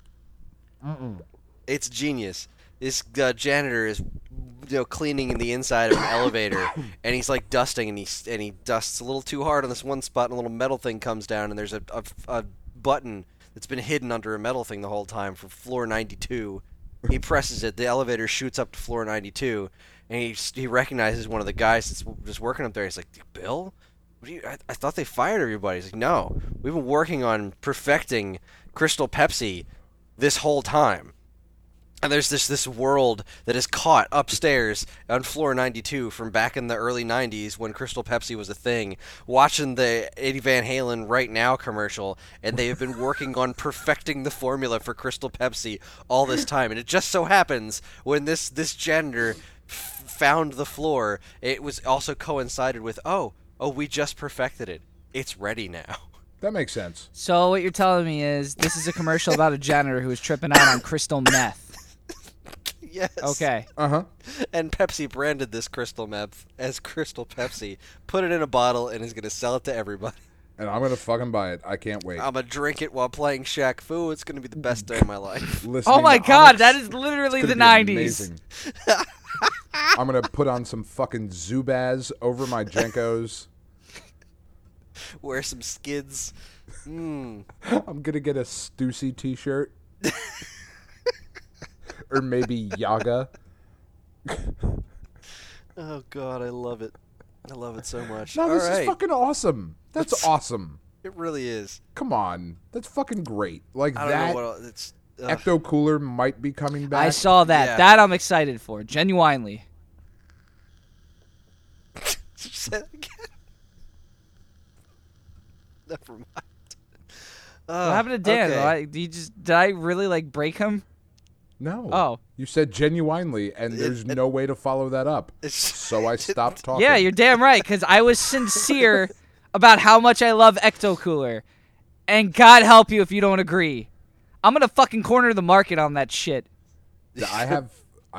It's genius. This janitor is, cleaning in the inside of an elevator, and he's like dusting, and he dusts a little too hard on this one spot, and a little metal thing comes down, and there's a button that's been hidden under a metal thing the whole time for floor 92. He presses it, the elevator shoots up to floor 92, and he recognizes one of the guys that's just working up there. He's like, Bill? What do you? I thought they fired everybody. He's like, no, we've been working on perfecting Crystal Pepsi this whole time. And there's this world that is caught upstairs on floor 92 from back in the early 90s when Crystal Pepsi was a thing, watching the Eddie Van Halen Right Now commercial, and they have been working on perfecting the formula for Crystal Pepsi all this time. And it just so happens when this janitor found the floor, it was also coincided with, oh, we just perfected it. It's ready now. That makes sense. So what you're telling me is this is a commercial about a janitor who was tripping out on crystal meth. Yes. Okay. Uh-huh. And Pepsi branded this crystal meth as Crystal Pepsi, put it in a bottle, and is going to sell it to everybody. And I'm going to fucking buy it. I can't wait. I'm going to drink it while playing Shaq Fu. It's going to be the best day of my life. Listening Oh my to God, Onyx, that is literally it's the gonna be 90s. amazing. I'm going to put on some fucking Zubaz over my Jenkos. Wear some skids. I'm going to get a Stussy t-shirt. Or maybe Yaga. Oh, God, I love it. I love it so much. No, All this right. is fucking awesome. That's awesome. It really is. Come on. That's fucking great. Like I don't that. know what else. It's... Ecto Cooler might be coming back. I saw that. Yeah. That I'm excited for. Genuinely. Say that again. Never mind. What happened to Dan? Okay. Did I really like break him? No. Oh. You said genuinely, and there's no way to follow that up. It's- So I stopped talking. Yeah, you're damn right, because I was sincere about how much I love Ecto Cooler. And God help you if you don't agree. I'm going to fucking corner the market on that shit. I have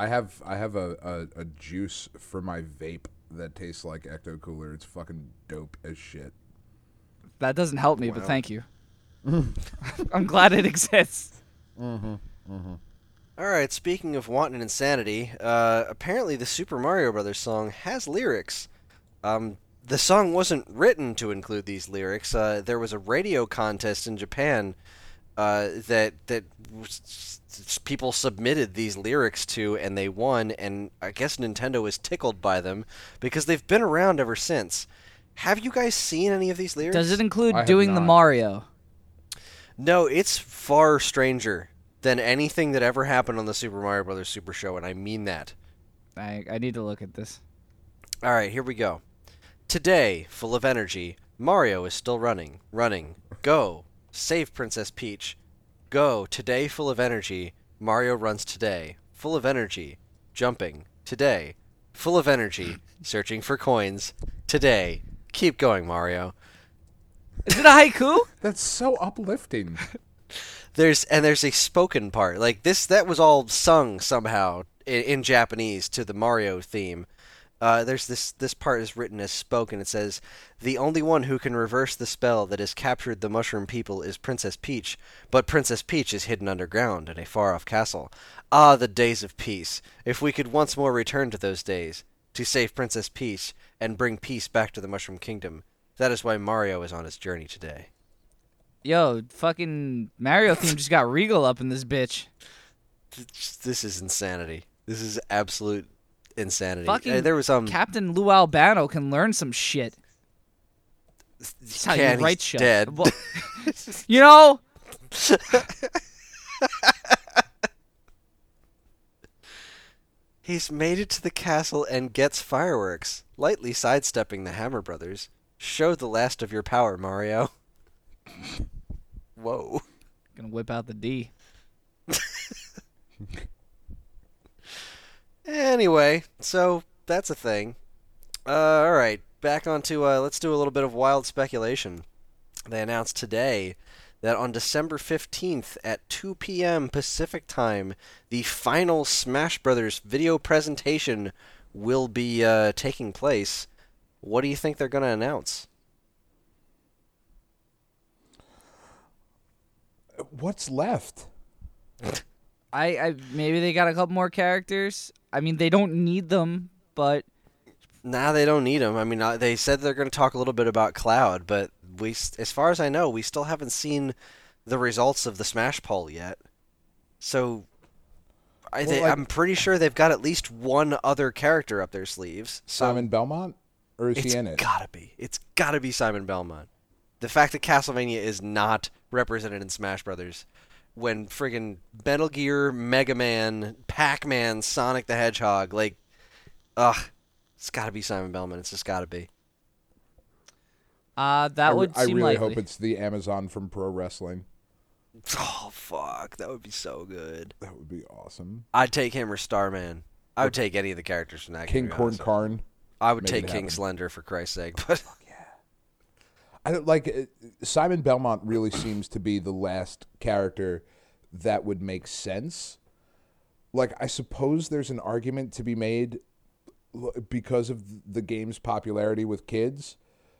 a juice for my vape that tastes like Ecto Cooler. It's fucking dope as shit. That doesn't help me, but thank you. I'm glad it exists. All right, speaking of wanton insanity, apparently the Super Mario Brothers song has lyrics. The the song wasn't written to include these lyrics. There was a radio contest in Japan people submitted these lyrics to, and they won. And I guess Nintendo was tickled by them because they've been around ever since. Have you guys seen any of these lyrics? Does it I include have doing the not. Mario? No, it's far stranger than anything that ever happened on the Super Mario Bros. Super Show, and I mean that. I need to look at this. All right, here we go. Today, full of energy, Mario is still running. Go, save Princess Peach. Go, today full of energy, Mario runs today. Full of energy, jumping. Today, full of energy, searching for coins. Today, keep going, Mario. Is it a haiku? That's so uplifting. There's a spoken part. Like that was all sung somehow in Japanese to the Mario theme. There's this part is written as spoken. It says, "The only one who can reverse the spell that has captured the Mushroom People is Princess Peach, but Princess Peach is hidden underground in a far-off castle. Ah, the days of peace! If we could once more return to those days, to save Princess Peach and bring peace back to the Mushroom Kingdom. That is why Mario is on his journey today." Yo, fucking Mario theme just got regal up in this bitch. This is insanity. This is absolute insanity. Fucking there was Captain Lou Albano can learn some shit. That's how you write he's shit. dead. Well, you know, He's made it to the castle and gets fireworks, lightly sidestepping the Hammer Brothers. Show the last of your power, Mario. Whoa. gonna whip out the D. Anyway, so that's a thing. All right, back onto let's do a little bit of wild speculation. They announced today that on December 15th at 2 p.m. Pacific time, the final Smash Brothers video presentation will be taking place. What do you think they're going to announce? What's left? I maybe they got a couple more characters. I mean, they don't need them, but Nah, they don't need them. I mean, they said they're going to talk a little bit about Cloud, but as far as I know, we still haven't seen the results of the Smash poll yet. So, I'm pretty sure they've got at least one other character up their sleeves. So Simon Belmont? Or is it's he in it? gotta be. It's gotta be Simon Belmont. The fact that Castlevania is not represented in Smash Brothers, when friggin' Metal Gear, Mega Man, Pac-Man, Sonic the Hedgehog, it's gotta be Simon Belmont. It's just gotta be. that would I seem really likely. hope it's the Amazon from Pro Wrestling. Oh fuck, that would be so good. That would be awesome. I'd take him or Starman. I would take any of the characters from that game. King to be Corn honest. Karn. I would Make take it King happen. Slender for Christ's sake, but I don't like Simon Belmont really seems to be the last character that would make sense. Like, I suppose there's an argument to be made because of the game's popularity with kids.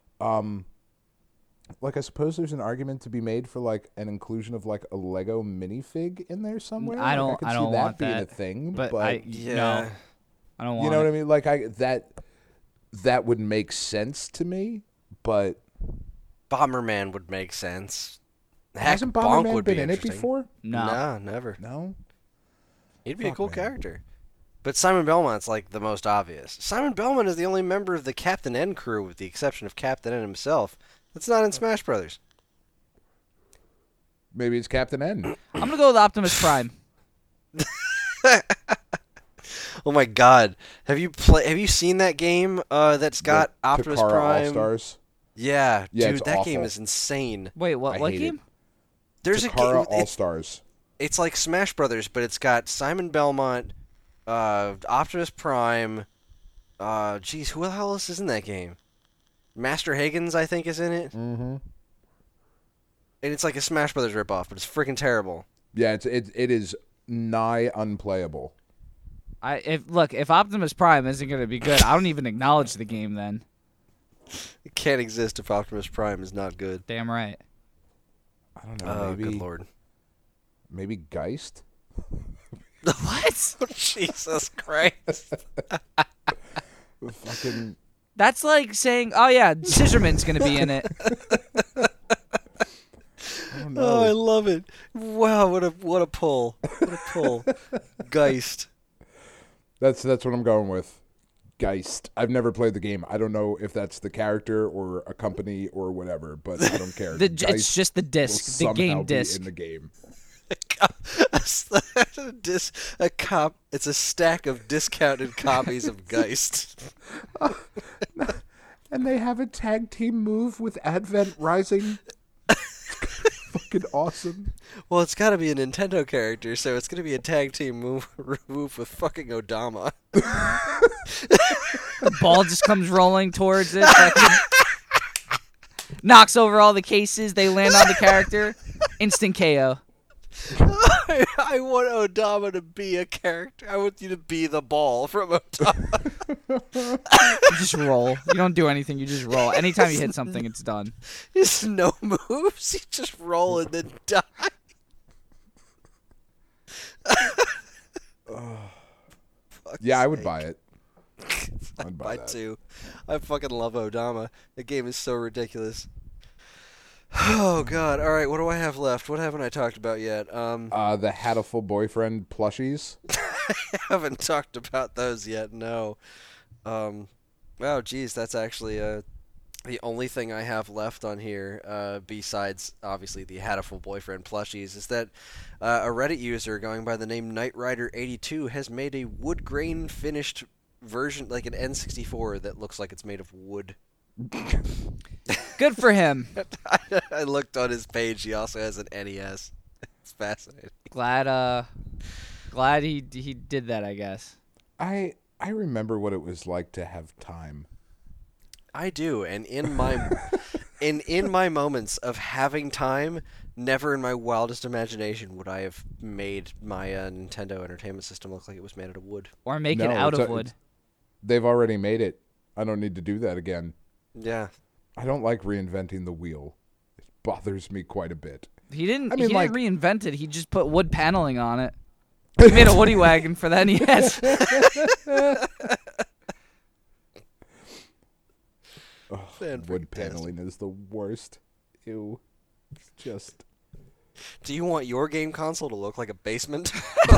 Like, I suppose there's an argument to be made for like an inclusion of like a Lego minifig in there somewhere. I don't- Like, I could I see don't that want being that, a thing. but yeah. no, I don't want. you know it. what I mean? Like, that would make sense to me, but Bomberman would make sense. Heck, hasn't Bonk Bomberman would been be in it interesting. before? No. Nah, never. No. He'd be a Fuck, cool man. character. But Simon Belmont's like the most obvious. Simon Belmont is the only member of the Captain N crew, with the exception of Captain N himself, that's not in Smash Brothers. Maybe it's Captain N. I'm gonna go with Optimus Prime. Oh my God! Have you seen that game? That's got The Optimus Takara Prime. All-Stars. Yeah, Yeah, dude, it's that game awful. is insane. Wait, what? I What hate game? it. There's a Takara game. All-Stars. It's like Smash Brothers, but it's got Simon Belmont, Optimus Prime. Geez, who the hell else is in that game? Master Higgins, I think, is in it. Mm-hmm. And it's like a Smash Brothers ripoff, but it's freaking terrible. Yeah, it is nigh unplayable. If Optimus Prime isn't gonna be good, I don't even acknowledge the game. Then, It can't exist if Optimus Prime is not good. damn right. I don't know. Oh, maybe good lord. maybe Geist. What? Jesus Christ. Fucking That's like saying, "Oh yeah, Scissorman's gonna be in it." Oh, I love it! Wow, what a pull! What a pull! Geist. That's what I'm going with. Geist. I've never played the game. I don't know if that's the character or a company or whatever, but I don't care. It's just the disc, the game disc in the game. It's a stack of discounted copies of Geist. And they have a tag team move with Advent Rising. Fucking awesome. Well, it's got to be a Nintendo character, so it's going to be a tag team move with fucking Odama. The ball just comes rolling towards it. Knocks over all the cases. They land on the character. Instant KO. I want Odama to be a character. I want you to be the ball from Odama. You just roll. You don't do anything. You just roll. Anytime you hit something, it's done. There's no moves. You just roll and then die. Yeah, I would buy it. I'd buy it too. I fucking love Odama. The game is so ridiculous. Oh god! All right, what do I have left? What haven't I talked about yet? The Hatful Boyfriend plushies. I haven't talked about those yet. No. Wow, geez, that's actually the only thing I have left on here, besides obviously the Hatful Boyfriend plushies, is that a Reddit user going by the name KnightRider82 has made a wood grain finished version, like an N64, that looks like it's made of wood. Good for him. I looked on his page. He also has an NES. It's fascinating. Glad he did that, I guess. I remember what it was like to have time. I do, and in my in my moments of having time, never in my wildest imagination would I have made my Nintendo Entertainment System look like it was made out of wood. Or make it out of wood. They've already made it. I don't need to do that again. Yeah. I don't like reinventing the wheel. It bothers me quite a bit. He didn't. I mean, he like, didn't reinvent it. He just put wood paneling on it. He made a Woody wagon for that NES. Wood paneling is the worst. Ew. It's just. Do you want your game console to look like a basement?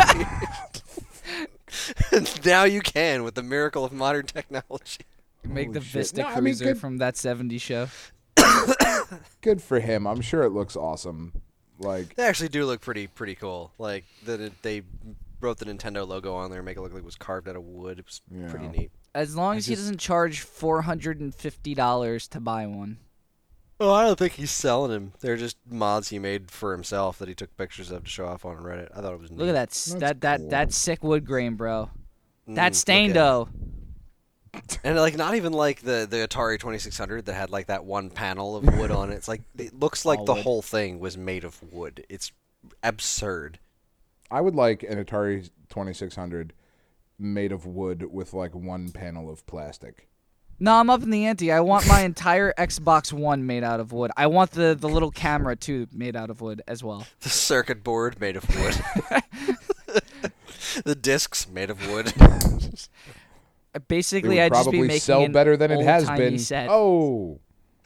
Now you can with the miracle of modern technology. Make Holy the shit. Vista No, I mean, Cruiser good- from that '70s show. Good for him. I'm sure it looks awesome. Like, They actually do look pretty cool. Like they wrote the Nintendo logo on there, make it look like it was carved out of wood. It was pretty Yeah. neat. As long as he doesn't charge $450 to buy one. Oh, I don't think he's selling them. They're just mods he made for himself that he took pictures of to show off on Reddit. I thought it was neat. Look at that. That's cool. That sick wood grain, bro. That look stain at dough. it. And like not even like the Atari 2600 that had like that one panel of wood on it. It's like it looks like All the wood. whole thing was made of wood. It's absurd. I would like an Atari 2600 made of wood with like one panel of plastic. No, I'm up in the ante. I want my entire Xbox One made out of wood. I want the little camera too made out of wood as well. The circuit board made of wood. The discs made of wood. Basically, It would I'd just be probably making sell an better than it has old-timey been. set. Oh,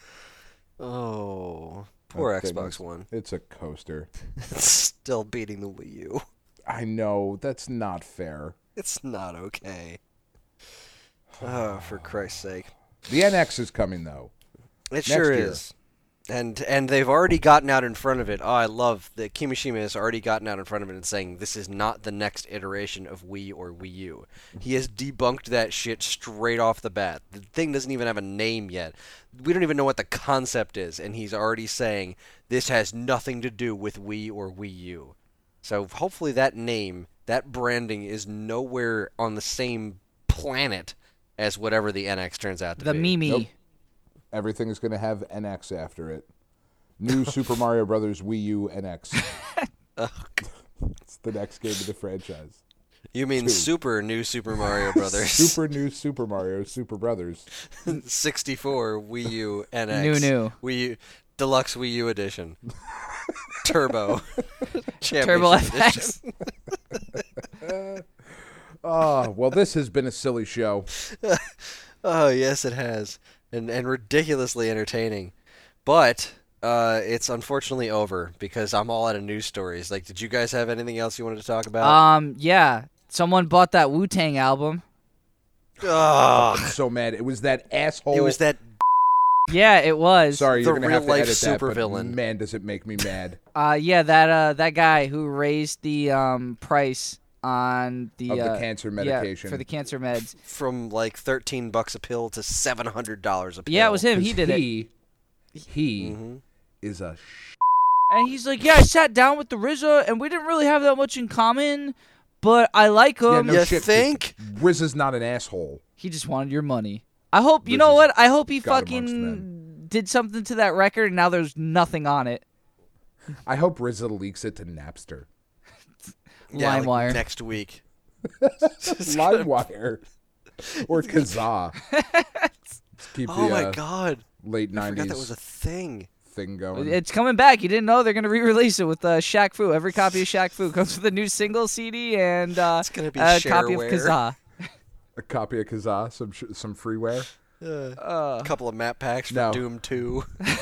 Oh, poor that thing Xbox is- One. It's a coaster. It's still beating the Wii U. I know that's not fair. It's not okay. Oh, for Christ's sake. The NX is coming though. It sure year. is. And they've already gotten out in front of it. Oh, I love that Kimishima has already gotten out in front of it and saying this is not the next iteration of Wii or Wii U. He has debunked that shit straight off the bat. The thing doesn't even have a name yet. We don't even know what the concept is, and he's already saying this has nothing to do with Wii or Wii U. So hopefully that name, that branding is nowhere on the same planet as whatever the NX turns out to The be. Mimi. Nope. Everything is going to have NX after it. New Super Mario Brothers Wii U NX. It's the next game of the franchise. You mean Two. Super New Super Mario Brothers. Super New Super Mario Super Brothers. 64 Wii U NX. New. Wii U Deluxe Wii U edition. Turbo. Turbo Championship FX. Oh, well, this has been a silly show. Oh yes, it has, and ridiculously entertaining, but it's unfortunately over because I'm all out of news stories. Like, did you guys have anything else you wanted to talk about? Yeah. Someone bought that Wu-Tang album. Ugh. I'm so mad. It was that asshole. It was that Yeah, it was. Sorry, the you're gonna have to real-life edit that, but supervillain. man, does it make me mad. Yeah, that guy who raised the price on the Of the cancer medication. Yeah, for the cancer meds. from like $13 a pill to $700 a pill. Yeah, it was him. He 'Cause did it. He is a And he's like, yeah, I sat down with the RZA, and we didn't really have that much in common, but I like him. Yeah, no You shit. think? RZA's not an asshole. He just wanted your money. I hope, you RZA's know what? I hope he God amongst fucking did something to that record, and now there's nothing on it. I hope RZA leaks it to Napster. Yeah, LimeWire. like next week. LimeWire or Kazaa. Let's keep Oh the my god. late I forgot 90s that was a thing. thing going. It's coming back. You didn't know they're going to re-release it with Shaq Fu. Every copy of Shaq Fu comes with a new single CD and It's gonna be a copy of shareware. Kazaa. A copy of Kazaa, some freeware. A couple of map packs for No. Doom 2.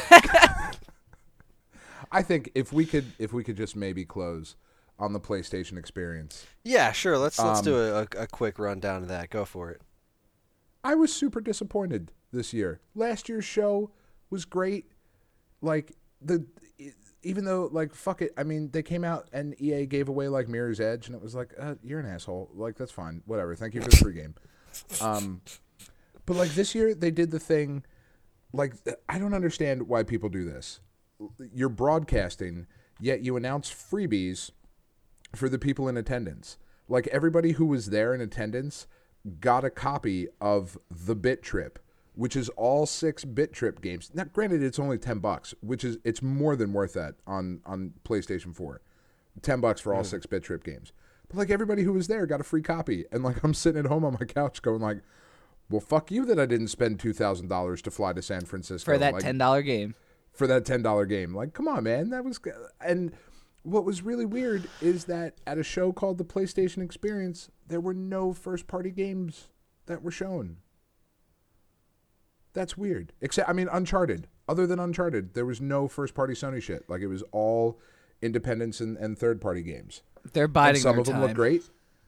I think if we could just maybe close on the PlayStation experience. Yeah, sure. Let's do a quick rundown of that. Go for it. I was super disappointed this year. Last year's show was great. Like even though like fuck it, I mean they came out and EA gave away like Mirror's Edge and it was like you're an asshole. Like that's fine, whatever. Thank you for the free game. But like this year they did the thing. Like I don't understand why people do this. You're broadcasting, yet you announce freebies for the people in attendance. Like everybody who was there in attendance got a copy of The Bit Trip, which is all 6 Bit Trip games. Now, granted, it's only $10, which is it's more than worth that on PlayStation 4. $10 for all 6 Bit Trip games. But like everybody who was there got a free copy, and like I'm sitting at home on my couch going like, well, fuck you that I didn't spend $2,000 to fly to San Francisco For that like, $10 game. For that $10 game. Like, come on, man, that was and. What was really weird is that at a show called the PlayStation Experience, there were no first-party games that were shown. That's weird. Except, I mean, Uncharted. Other than Uncharted, there was no first-party Sony shit. Like, it was all independents and third-party games. They're biding And some their of them time. look great.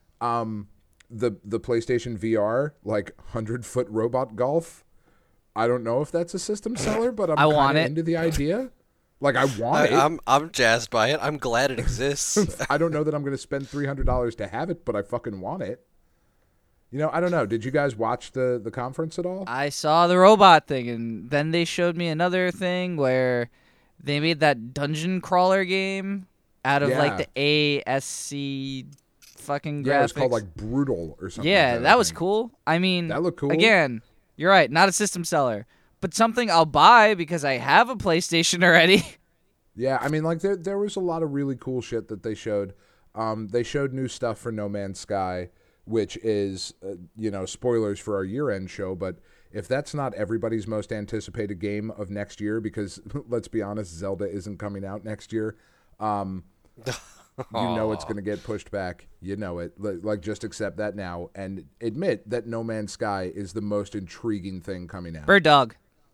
The PlayStation VR, like 100-foot robot golf. I don't know if that's a system seller, but I want kinda it. into the idea. Like, I want it. I'm jazzed by it. I'm glad it exists. I don't know that I'm going to spend $300 to have it, but I fucking want it. You know, I don't know. Did you guys watch the conference at all? I saw the robot thing, and then they showed me another thing where they made that dungeon crawler game out of like Yeah. the ASC fucking graphics. Yeah, it was called like Brutal or something. Yeah, like that I was think. cool. I mean, That looked cool. Again, you're right, not a system seller, but something I'll buy because I have a PlayStation already. Yeah, I mean, like there was a lot of really cool shit that they showed. They showed new stuff for No Man's Sky, which is, spoilers for our year-end show, but if that's not everybody's most anticipated game of next year, because let's be honest, Zelda isn't coming out next year, you know it's going to get pushed back. You know it. Like, just accept that now and admit that No Man's Sky is the most intriguing thing coming out. Bird Dog.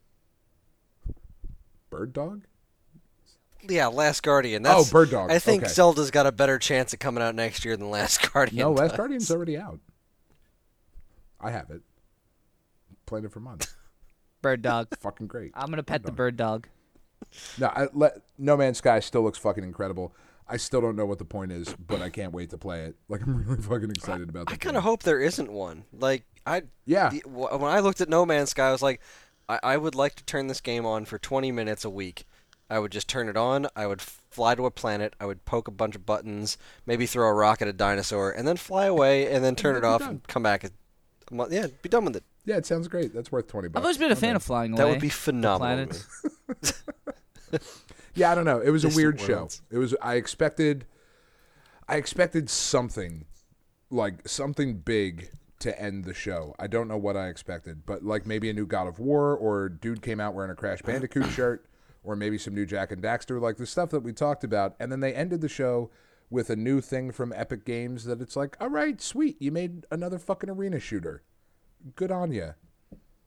Bird Dog? Yeah, Last Guardian. Bird Dog. I think Okay. Zelda's got a better chance of coming out next year than Last Guardian. No, Last does. Guardian's already out. I have it. Played it for months. Bird Dog. Fucking great. I'm going to pet the Bird Dog. No, No Man's Sky still looks fucking incredible. I still don't know what the point is, but I can't wait to play it. Like, I'm really fucking excited about that. I kind of hope there isn't one. Like, Yeah. when I looked at No Man's Sky, I was like, I would like to turn this game on for 20 minutes a week. I would just turn it on. I would fly to a planet. I would poke a bunch of buttons, maybe throw a rock at a dinosaur, and then fly away, and then turn it off and come back. Yeah, be done with it. Yeah, it sounds great. That's worth $20. I've always been a fan of flying away. That would be phenomenal. planets. Yeah, I don't know. It was a Distant weird show. worlds. It was. I expected something, like something big to end the show. I don't know what I expected, but like maybe a new God of War, or dude came out wearing a Crash Bandicoot shirt, or maybe some new Jack and Daxter, like the stuff that we talked about. And then they ended the show with a new thing from Epic Games that it's like, all right, sweet, you made another fucking arena shooter. Good on you.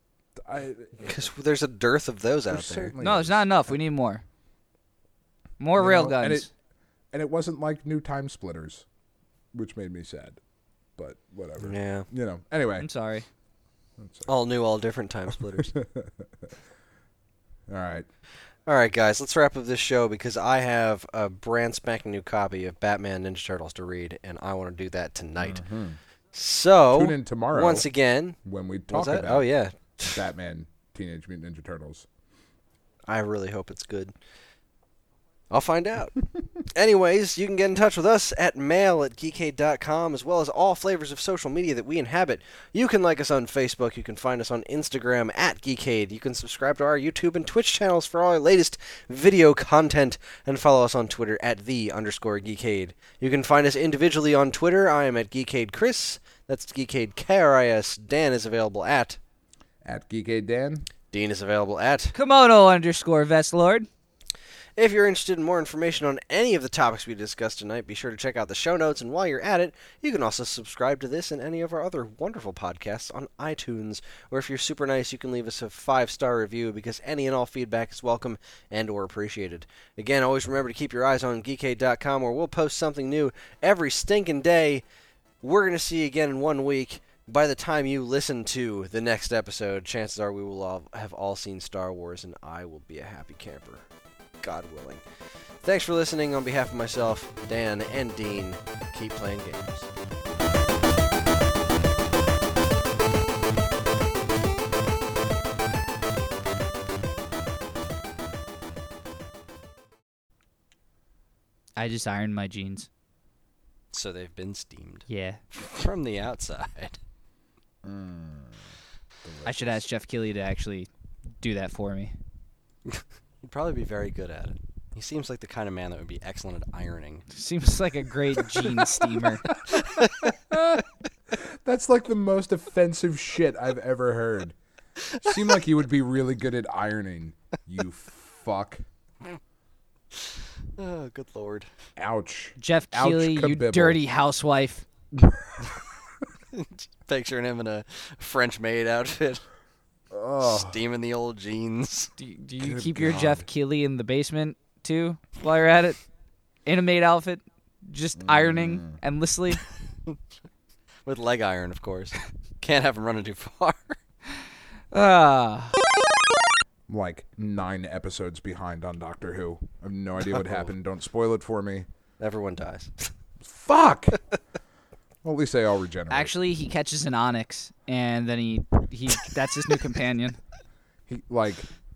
Because there's a dearth of those out there. certainly No, is. there's not enough. We need more. More You rail know, guns. And it wasn't like new Time Splitters, which made me sad. But whatever. Yeah. You know. Anyway. I'm sorry. All new, all different time splitters. All right. All right, guys, let's wrap up this show because I have a brand spanking new copy of Batman Ninja Turtles to read, and I want to do that tonight. So, Tune in tomorrow once again, when we what's talk that? about Oh, yeah. Batman Teenage Mutant Ninja Turtles. I really hope it's good. I'll find out. Anyways, you can get in touch with us at mail@geekade.com, as well as all flavors of social media that we inhabit. You can like us on Facebook. You can find us on Instagram @Geekade. You can subscribe to our YouTube and Twitch channels for all our latest video content, and follow us on Twitter @the_Geekade. You can find us individually on Twitter. I am at Geekade Chris. That's Geekade KRIS. Dan is available at Geekade Dan. Dean is available at Komodo_Vestlord. If you're interested in more information on any of the topics we discussed tonight, be sure to check out the show notes, and while you're at it, you can also subscribe to this and any of our other wonderful podcasts on iTunes, or if you're super nice, you can leave us a 5-star review, because any and all feedback is welcome and or appreciated. Again, always remember to keep your eyes on geekade.com, where we'll post something new every stinking day. We're going to see you again in 1 week. By the time you listen to the next episode, chances are we will have all seen Star Wars, and I will be a happy camper. God willing. Thanks for listening. On behalf of myself, Dan, and Dean, keep playing games. I just ironed my jeans. So they've been steamed Yeah. from the outside. I should ask Jeff Keighley to actually do that for me. He'd probably be very good at it. He seems like the kind of man that would be excellent at ironing. Seems like a great jean steamer. That's like the most offensive shit I've ever heard. Seemed like you would be really good at ironing, you fuck. Oh, good lord. Ouch. Jeff Ouch, Keighley, you kabibble. dirty housewife. Picturing him in a French maid outfit, Oh, steaming the old jeans. Do you Good keep your God. Jeff Keighley in the basement too while you're at it? In a maid outfit, just ironing endlessly. With leg iron, of course. Can't have him running too far. Ah, like 9 episodes behind on Doctor Who. I have no idea what happened. Don't spoil it for me. Everyone dies. Fuck! Well, at least they all regenerate. actually, he catches an onyx, and then he that's his new companion. He, like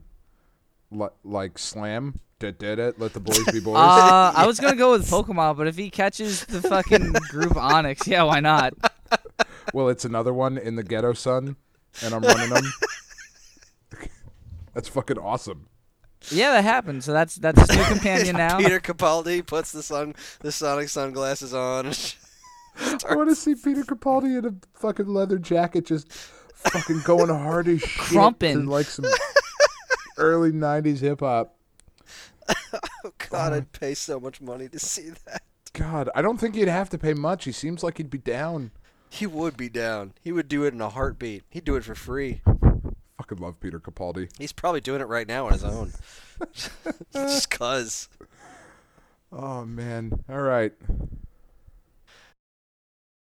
Slam. Let the boys be boys. I was gonna go with Pokemon, but if he catches the fucking group onyx, yeah, why not? Well, it's another one in the Ghetto Sun, and I'm running them. That's fucking awesome. Yeah, that happened. So that's his new companion now. Peter Capaldi puts the Sonic sunglasses on. I want to see Peter Capaldi in a fucking leather jacket just fucking going hard as shit. Crumpin'. to like some early 90s hip-hop. Oh, God, I'd pay so much money to see that. God, I don't think he'd have to pay much. He seems like he'd be down. He would be down. He would do it in a heartbeat. He'd do it for free. Fucking love Peter Capaldi. He's probably doing it right now on his own. Just 'cause. Oh, man. All right.